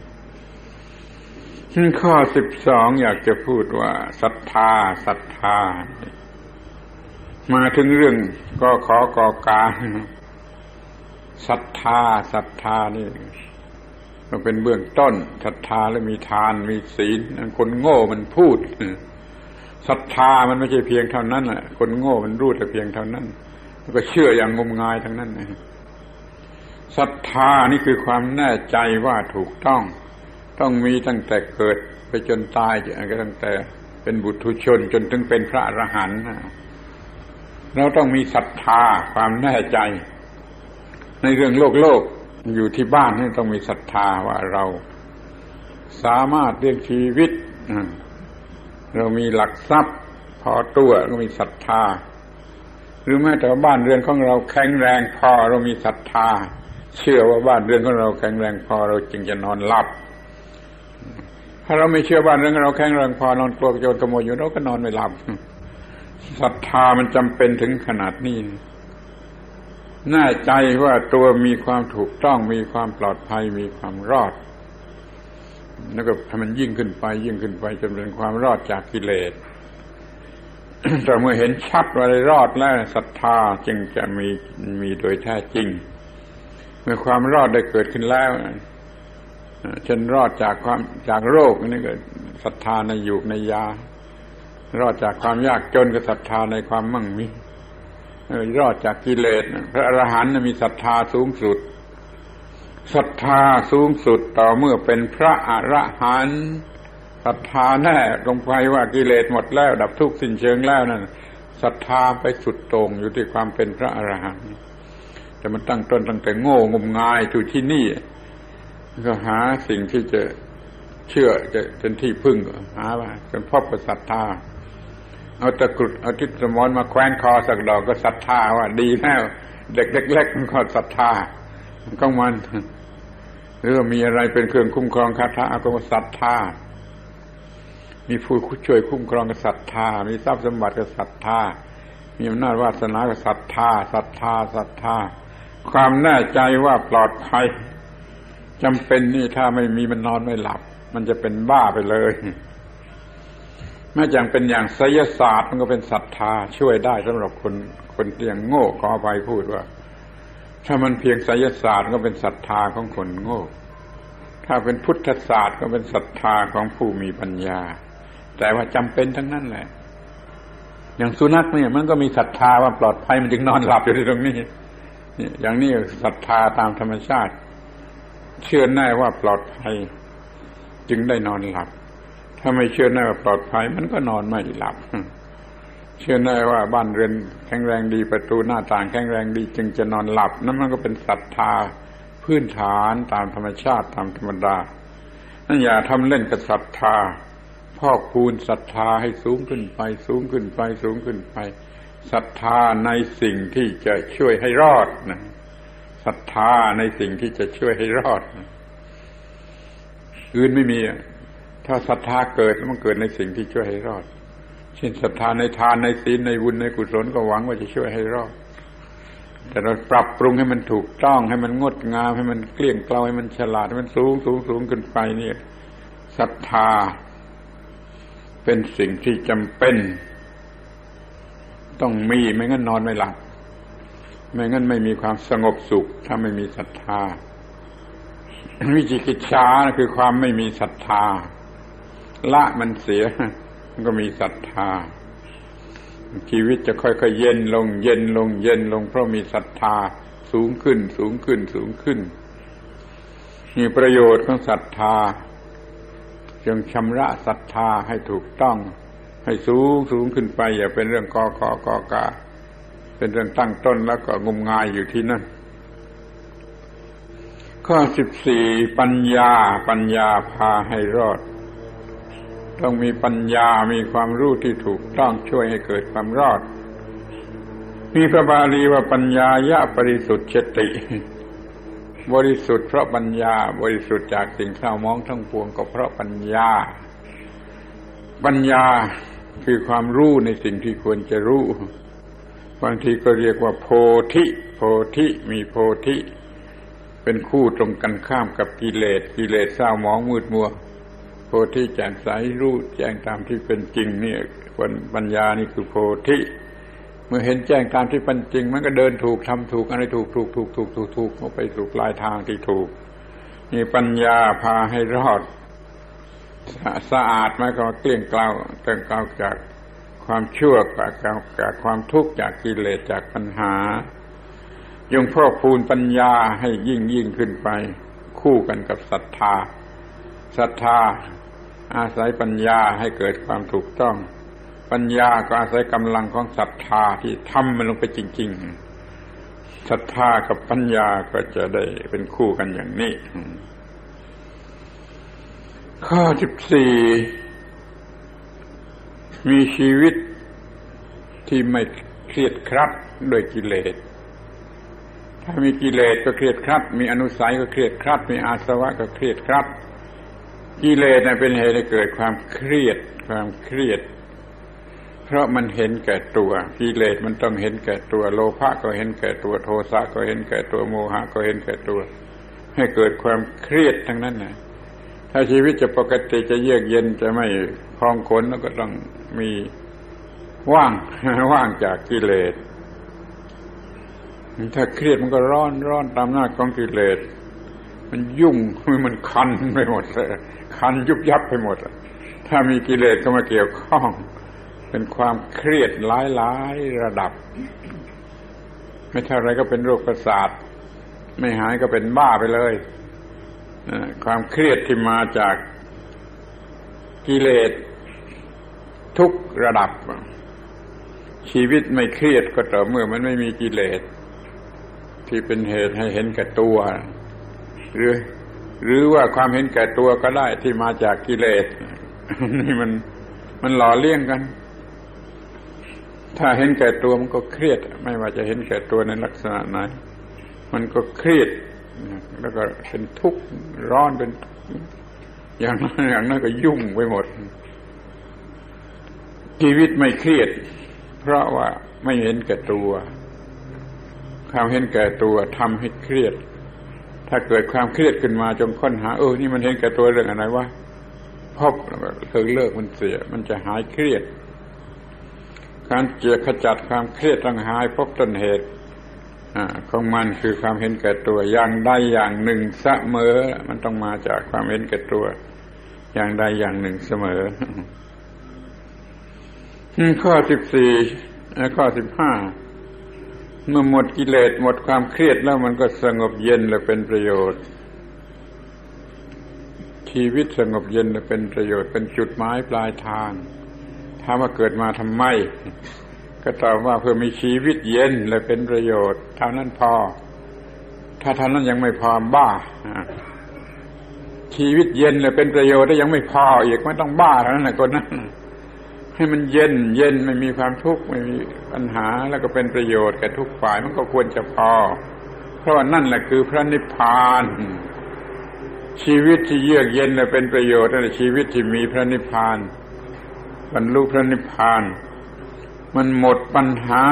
ข้อ12อยากจะพูดว่าศรัทธามาถึงเรื่องก็ขอกอกาศรัทธานี่มันเป็นเบื้องต้นศรัทธาแล้วมีทานมีศีลคนโง่มันพูดศรัทธามันไม่ใช่เพียงเท่านั้นแหละคนโง่มันรู้แต่เพียงเท่านั้นมันก็เชื่ออย่างงมงายทั้งนั้นศรัทธานี่คือความแน่ใจว่าถูกต้องมีตั้งแต่เกิดไปจนตายก็ตั้งแต่เป็นบุถุชนจนถึงเป็นพระอรหันต์เราต้องมีศรัทธาความแน่ใจในเรื่องโลกอยู่ที่บ้านนี่ต้องมีศรัทธาว่าเราสามารถเลี้ยงชีวิตเรามีหลักทรัพย์พอตัวก็มีศรัทธาหรือแม้แต่บ้านเรือนของเราแข็งแรงพอเรามีศรัทธาเชื่อว่าบ้านเรือนของเราแข็งแรงพอเราจึงจะนอนหลับถ้าเราไม่เชื่อบ้านเรือนของเราแข็งแรงพอนอนกลัวโจรขโมยอยู่เราก็นอนไม่หลับศรัทธามันจำเป็นถึงขนาดนี้แน่ใจว่าตัวมีความถูกต้องมีความปลอดภัยมีความรอดแล้วก็ให้มันยิ่งขึ้นไปจนเป็นความรอดจากกิเลส แต่เมื่อเห็นชัดว่ารอดแล้วศรัทธาจึงจะมีโดยแท้จริงเมื่อความรอดได้เกิดขึ้นแล้วเช่นรอดจากโรคนี่ก็ศรัทธาในยูกในยารอดจากความยากจนก็ศรัทธาในความมั่งมีรอดจากกิเลสพระอรหันต์มีศรัทธาสูงสุดศรัทธาสูงสุดต่อเมื่อเป็นพระอรหันต์ศรัทธาแน่ลงไปว่ากิเลสหมดแล้วดับทุกข์สิ้นเชิงแล้วนั่นศรัทธาไปสุดโต่งอยู่ที่ความเป็นพระอรหันต์แต่มันตั้งต้นตั้งแต่โง่งมงายอยู่ที่นี่ก็หาสิ่งที่จะเชื่อจะเป็นที่พึ่งหาว่าจนพบกับศรัทธาเอาตะกรุดเอาทิศสมรมาแขวนคอสักดอกก็ศรัทธาว่าดีแล้วเด็กเล็กๆมันก็ศรัทธาก็มันหรือว่ามีอะไรเป็นเครื่องคุ้มครองคาถาก็ศรัทธามีผู้ช่วยคุ้มครองก็ศรัทธามีทรัพย์สมบัติก็ศรัทธามีอำนาจวาสนาก็ศรัทธาความแน่ใจว่าปลอดภัยจำเป็นนี่ถ้าไม่มีมันนอนไม่หลับมันจะเป็นบ้าไปเลยแม้อย่างเป็นอย่างไสยศาสตร์มันก็เป็นศรัทธาช่วยได้สำหรับคนที่ยังโง่ขออภัยพูดว่าถ้ามันเพียงไสยศาสตร์ก็เป็นศรัทธาของคนโง่ถ้าเป็นพุทธศาสตร์ก็เป็นศรัทธาของผู้มีปัญญาแต่ว่าจำเป็นทั้งนั้นแหละอย่างสุนัขเนี่ยมันก็มีศรัทธาว่าปลอดภัยมันจึงนอนหลับอยู่ที่ตรงนี้นี่อย่างนี้ศรัทธาตามธรรมชาติเชื่อแน่ว่าปลอดภัยจึงได้นอนหลับถ้าไม่เชื่อแน่ว่าปลอดภัยมันก็นอนไม่หลับเชื่อแน่ว่าบ้านเรือนแข็งแรงดีประตูหน้าต่างแข็งแรงดีจึงจะนอนหลับนั่นมันก็เป็นศรัทธาพื้นฐานตามธรรมชาติตามธรรมดานั่นอย่าทำเล่นกับศรัทธาพอกพูนศรัทธาให้สูงขึ้นไปสูงขึ้นไปสูงขึ้นไปศรัทธาในสิ่งที่จะช่วยให้รอดนะศรัทธาในสิ่งที่จะช่วยให้รอดอื่นไม่มีถ้าศรัทธาเกิดมันเกิดในสิ่งที่ช่วยให้รอดเช่นศรัทธาในทานในศีลในบุญในกุศลก็หวังว่าจะช่วยให้รอดแต่เราปรับปรุงให้มันถูกต้องให้มันงดงามให้มันเกลี้ยงเกลาให้มันฉลาดให้มันสูงขึ้นไปนี่ศรัทธาเป็นสิ่งที่จำเป็นต้องมีไม่งั้นนอนไม่หลับไม่งั้นไม่มีความสงบสุขถ้าไม่มีศรัทธาวิจิกิจฉาคือความไม่มีศรัทธาละมันเสียมันก็มีศรัทธาชีวิตจะค่อยๆเย็นลงเย็นลงเย็นลงเพราะมีศรัทธาสูงขึ้นสูงขึ้นสูงขึ้นมีประโยชน์ของศรัทธาจงชำระศรัทธาให้ถูกต้องให้สูงขึ้นไปอย่าเป็นเรื่องกอกาเป็นเรื่องตั้งต้นแล้วก็งมงายอยู่ที่นั่นข้อ14ปัญญาพาให้รอดต้องมีปัญญามีความรู้ที่ถูกต้องช่วยให้เกิดความรอดมีพระบาลีว่าปัญญายะปริสุทธิ์ชติบริสุทธิ์เพราะปัญญาบริสุทธิ์จากสิ่งเศร้าหมองทั้งปวงก็เพราะปัญญาคือความรู้ในสิ่งที่ควรจะรู้บางทีก็เรียกว่าโพธิมีโพธิเป็นคู่ตรงกันข้ามกับกิเลสเศร้าหมองมืดมัวโพธิแจ่มใสรู้แจ้งตามที่เป็นจริงนี่ปัญญานี่คือโพธิเมื่อเห็นแจ้งตามที่เป็นจริงมันก็เดินถูกทำถูกอะไรถูกเข้าไปสู่ปลายทางที่ถูกนี่ปัญญาพาให้รอดสะอาดหมายความว่าเกลี้ยงเกลาจากความชั่วจากความทุกข์จากกิเลสจากปัญหาจงพอกพูนปัญญาให้ยิ่งขึ้นไปคู่กันกับศรัทธาอาศัยปัญญาให้เกิดความถูกต้องปัญญาก็อาศัยกำลังของศรัทธาที่ทำมันลงไปจริงๆศรัทธากับปัญญาก็จะได้เป็นคู่กันอย่างนี้ข้อ14มีชีวิตที่ไม่เครียดครัดด้วยกิเลสถ้ามีกิเลสก็เครียดครัดมีอนุสัยก็เครียดครัดมีอาสวะก็เครียดครัดกิเลสเป็นเหตุให้เกิดความเครียดเพราะมันเห็นแก่ตัวกิเลสมันต้องเห็นแก่ตัวโลภะก็เห็นแก่ตัวโทสะก็เห็นแก่ตัวโมหะก็เห็นแก่ตัวให้เกิดความเครียดทั้งนั้นน่ะถ้าชีวิตจะปกติจะเยือกเย็นจะไม่พองขนแล้วก็ต้องมีว่างจากกิเลสถ้าเครียดมันก็ร้อนตามหน้าของกิเลสมันยุ่งมันคันไปหมดเลยคันยุบยับไปหมดถ้ามีกิเลสเข้ามาเกี่ยวข้องเป็นความเครียดหลายระดับไม่เท่าไรก็เป็นโรคประสาทไม่หายก็เป็นบ้าไปเลยความเครียดที่มาจากกิเลสทุกระดับชีวิตไม่เครียดก็ต่อเมื่อมันไม่มีกิเลสที่เป็นเหตุให้เห็นแก่ตัวหรือว่าความเห็นแก่ตัวก็ได้ที่มาจากกิเลสนี่มันหล่อเลี้ยงกันถ้าเห็นแก่ตัวมันก็เครียดไม่ว่าจะเห็นแก่ตัวในลักษณะไหนมันก็เครียดแล้วก็เป็นทุกข์ร้อนเป็นอย่างนั้นก็ยุ่งไปหมดชีวิตไม่เครียดเพราะว่าไม่เห็นแก่ตัวความเห็นแก่ตัวทำให้เครียดถ้าเกิดความเครียดขึ้นมาจงค้นหานี่มันเห็นแก่ตัวเรื่องอะไรวะพบแล้วก็เลิกมันเสียมันจะหายเครียดการขจัดความเครียดต้องหายพบต้นเหตุของมันคือความเห็นแก่ตัวอย่างใดอย่างหนึ่งเสมอมันต้องมาจากความเห็นแก่ตัวอย่างใดอย่างหนึ่งเสมอข้อ14และข้อ15เมื่อหมดกิเลสหมดความเครียดแล้วมันก็สงบเย็นและเป็นประโยชน์ชีวิตสงบเย็นและเป็นประโยชน์เป็นจุดหมายปลายทางถามว่าเกิดมาทำไมก็ตอบว่าเพื่อมีชีวิตเย็นและเป็นประโยชน์เท่านั้นพอถ้าเท่านั้นยังไม่พอบ้าชีวิตเย็นและเป็นประโยชน์ได้ยังไม่พออีกไม่ต้องบ้าเท่านั้นแหละคนนั้นให้มันเย็นไม่มีความทุกข์ไม่มีปัญหาแล้วก็เป็นประโยชน์แก่ทุกฝ่ายมันก็ควรจะพอเพราะว่านั่นแหละคือพระนิพพานชีวิตที่เยือกเย็นและเป็นประโยชน์นั่นแหละชีวิตที่มีพระนิพพานบรรลุพระนิพพานมันหมดปัญหา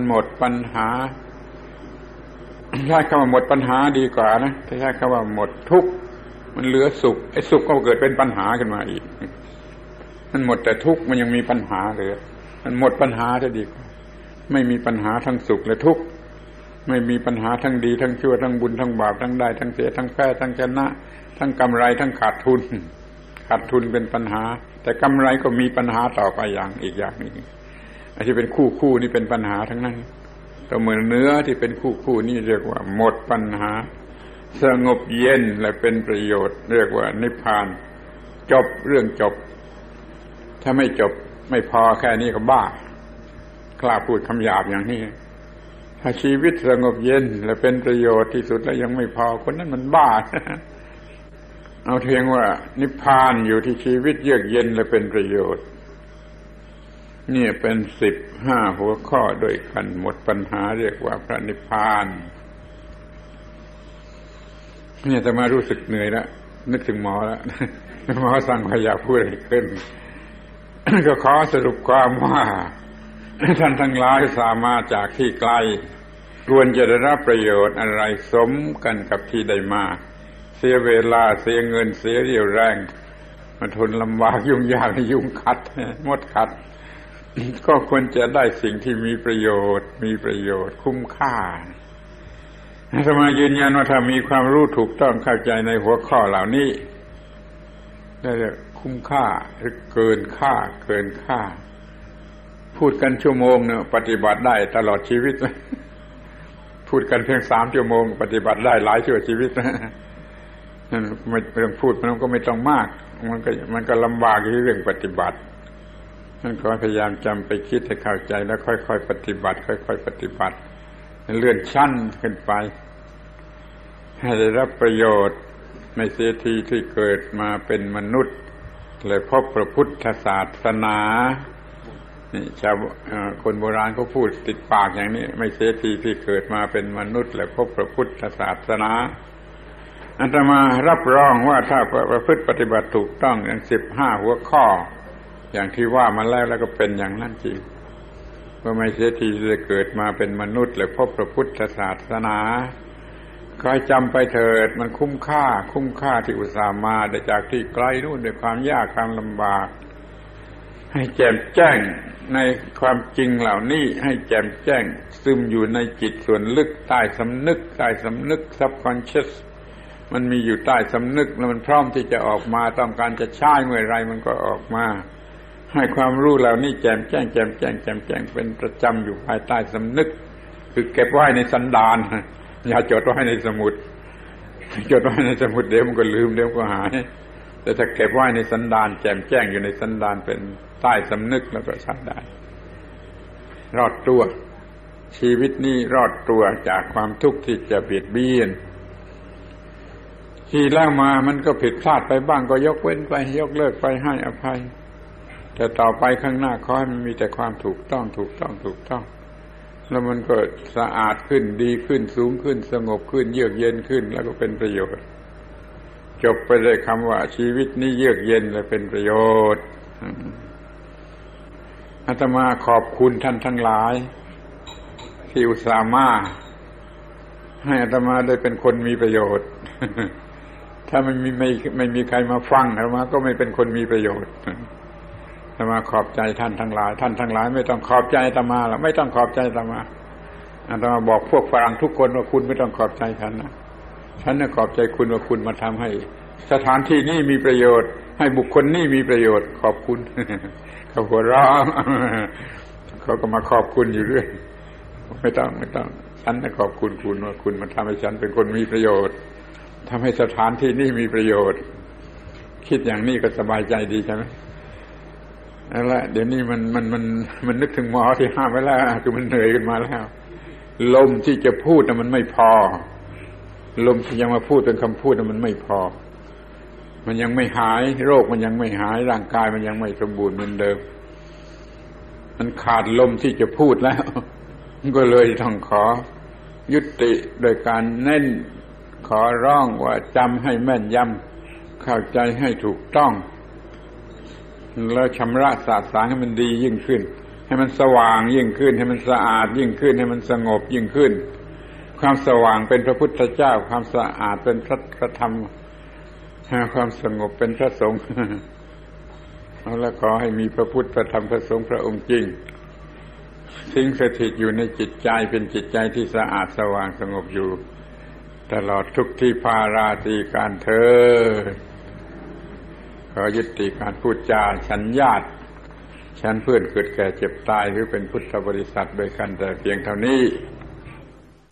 ใช้คำว่าหมดปัญหาดีกว่านะถ้าใช้คำว่าหมดทุกข์มันเหลือสุขไอ้สุขก็เกิดเป็นปัญหาขึ้นมาอีกมันหมดแต่ทุกข์มันยังมีปัญหาเหลือมันหมดปัญหาจะดีกว่าไม่มีปัญหาทั้งสุขและทุกข์ไม่มีปัญหาทั้งดีทั้งชั่วทั้งบุญทั้งบาปทั้งได้ทั้งเสียทั้งแพ้ทั้งชนะทั้งกำไรทั้งขาดทุนเป็นปัญหาแต่กำไรก็มีปัญหาต่อไปอย่างอีกอย่างนึงไอ้ที่เป็นคู่นี่เป็นปัญหาทั้งนั้นแต่เหมือนเนื้อที่เป็นคู่นี่เรียกว่าหมดปัญหาสงบเย็นและเป็นประโยชน์เรียกว่านิพพานจบเรื่องจบถ้าไม่จบไม่พอแค่นี้ก็บ้ากล้าพูดคำหยาบอย่างนี้ถ้าชีวิตสงบเย็นและเป็นประโยชน์ที่สุดแล้วยังไม่พอคนนั้นมันบ้าเอาเพียงว่านิพพานอยู่ที่ชีวิตเยือกเย็นและเป็นประโยชน์นี่เป็น15หัวข้อด้วยกันหมดปัญหาเรียกว่าพระนิพพานเนี่ยจะมารู้สึกเหนื่อยแล้วนึกถึงหมอแล้วหมอสั่งว่าอย่าพูดอะไรขึ้น ก็ขอสรุปความว่าท่านทั้งหลายสามารถจากที่ไกลควรจะได้รับประโยชน์อะไรสมกันกับที่ได้มาเสียเวลาเสียเงินเสียเรี่ยวแรงมาทนลำบากยุ่งยากยุ่งขัดมดขัดก็ควรจะได้สิ่งที่มีประโยชน์คุ้มค่าอาตมายืนยันว่าถ้ามีความรู้ถูกต้องเข้าใจในหัวข้อเหล่านี้ได้คุ้มค่าหรือเกินค่าพูดกันชั่วโมงเนี่ยปฏิบัติได้ตลอดชีวิตพูดกันเพียง3ชั่วโมงปฏิบัติได้หลายชั่วชีวิตนั่นไม่ต้องพูดมันก็ไม่ต้องมากมันก็ลำบากที่เรื่องปฏิบัตินั่นขอพยายามจำไปคิดให้เข้าใจแล้วค่อยๆปฏิบัติเลื่อนชั้นขึ้นไปให้ได้รับประโยชน์ในเสียทีที่เกิดมาเป็นมนุษย์เลยพบพระพุทธศาสนานี่ชาวคนโบราณเขาพูดติดปากอย่างนี้ไม่เสียทีที่เกิดมาเป็นมนุษย์และพบพระพุทธศาสนาอาตมารับรองว่าถ้าประพฤติปฏิบัติถูกต้องอย่าง15หัวข้ออย่างที่ว่ามาแล้วก็เป็นอย่างนั้นจริงว่าไม่เสียทีจะเกิดมาเป็นมนุษย์และพบพระพุทธศาสนาคอยจำไปเถิดมันคุ้มค่าที่อุตส่าห์มาได้จากที่ไกลนู่นด้วยความยากความลำบากให้แจ่มแจ้งในความจริงเหล่านี้ให้แจ่มแจ้งซึมอยู่ในจิตส่วนลึกใต้สำนึก subconscious มันมีอยู่ใต้สำนึกแล้วมันพร้อมที่จะออกมาต้องการจะใช้เมื่อไรมันก็ออกมาให้ความรู้เหล่านี้แจ่มแจ้งเป็นประจำอยู่ภายใต้สำนึกคือเก็บไว้ในสันดานอย่าจดไว้ในสมุดเดี๋ยวมันก็ลืมเดี๋ยวก็หายแต่ถ้าเก็บไว้ในสันดานแจ่มแจ้งอยู่ในสันดานเป็นใต้สำนึกแล้วก็ใช้ได้รอดตัวชีวิตนี้รอดตัวจากความทุกข์ที่จะเบียดเบียนที่แล้วมามันก็ผิดพลาดไปบ้างก็ยกเว้นไปยกเลิกไปให้อภัยแต่ต่อไปข้างหน้าขอให้มันมีแต่ความถูกต้องแล้วมันก็สะอาดขึ้นดีขึ้นสูงขึ้นสงบขึ้นเยือกเย็นขึ้นแล้วก็เป็นประโยชน์จบไปด้วยคำว่าชีวิตนี้เยือกเย็นและเป็นประโยชน์อาตมาขอบคุณท่านทั้งหลายที่อุตส่าห์มาให้อาตมาได้เป็นคนมีประโยชน์ถ้าไม่มีใครมาฟังอาตมาก็ไม่เป็นคนมีประโยชน์อาตมาขอบใจท่านทั้งหลายท่านทั้งหลายไม่ต้องขอบใจอาตมาหรอกไม่ต้องขอบใจอาตมาบอกพวกฝรั่งทุกคนว่าคุณไม่ต้องขอบใจฉันนะฉันน่ะขอบใจคุณว่าคุณมาทำให้สถานที่นี้มีประโยชน์ให้บุคคลนี้มีประโยชน์ขอบคุณเขาหัวเราะเขาก็มาขอบคุณอยู่เรื่อยไม่ต้องฉันน่ะขอบคุณคุณว่าคุณมาทำให้ฉันเป็นคนมีประโยชน์ทำให้สถานที่นี้มีประโยชน์คิดอย่างนี้ก็สบายใจดีใช่ไหมนั่นแหละเดี๋ยวนี้มันนึกถึงหมอที่ห้ามไว้แล้วคือมันเหนื่อยขึ้นมาแล้วลมที่จะพูดน่ะมันไม่พอลมที่ยังมาพูดเป็นคำพูดน่ะมันไม่พอมันยังไม่หายโรคมันยังไม่หายร่างกายมันยังไม่สมบูรณ์เหมือนเดิมมันขาดลมที่จะพูดแล้วก็เลยต้องขอยุติโดยการเน้นขอร้องว่าจำให้แม่นยำเข้าใจให้ถูกต้องแล้วชำระสาสางให้มันดียิ่งขึ้นให้มันสว่างยิ่งขึ้นให้มันสะอาดยิ่งขึ้นให้มันสงบยิ่งขึ้นความสว่างเป็นพระพุทธเจ้าความสะอาดเป็นพระธรรมความสงบเป็นพระสงฆ์แล้วขอให้มีพระพุทธพระธรรมพระสงฆ์พระองค์จริงสิงสถิตอยู่ในจิตใจเป็นจิตใจที่สะอาดสว่างสงบอยู่ตลอดทุกที่พาราตรีการเถิดขอยุติการพูดจาฉันญาติฉันเพื่อนเกิดแก่เจ็บตายหรือเป็นพุทธบริษัทโดยกันแต่เพียงเท่านี้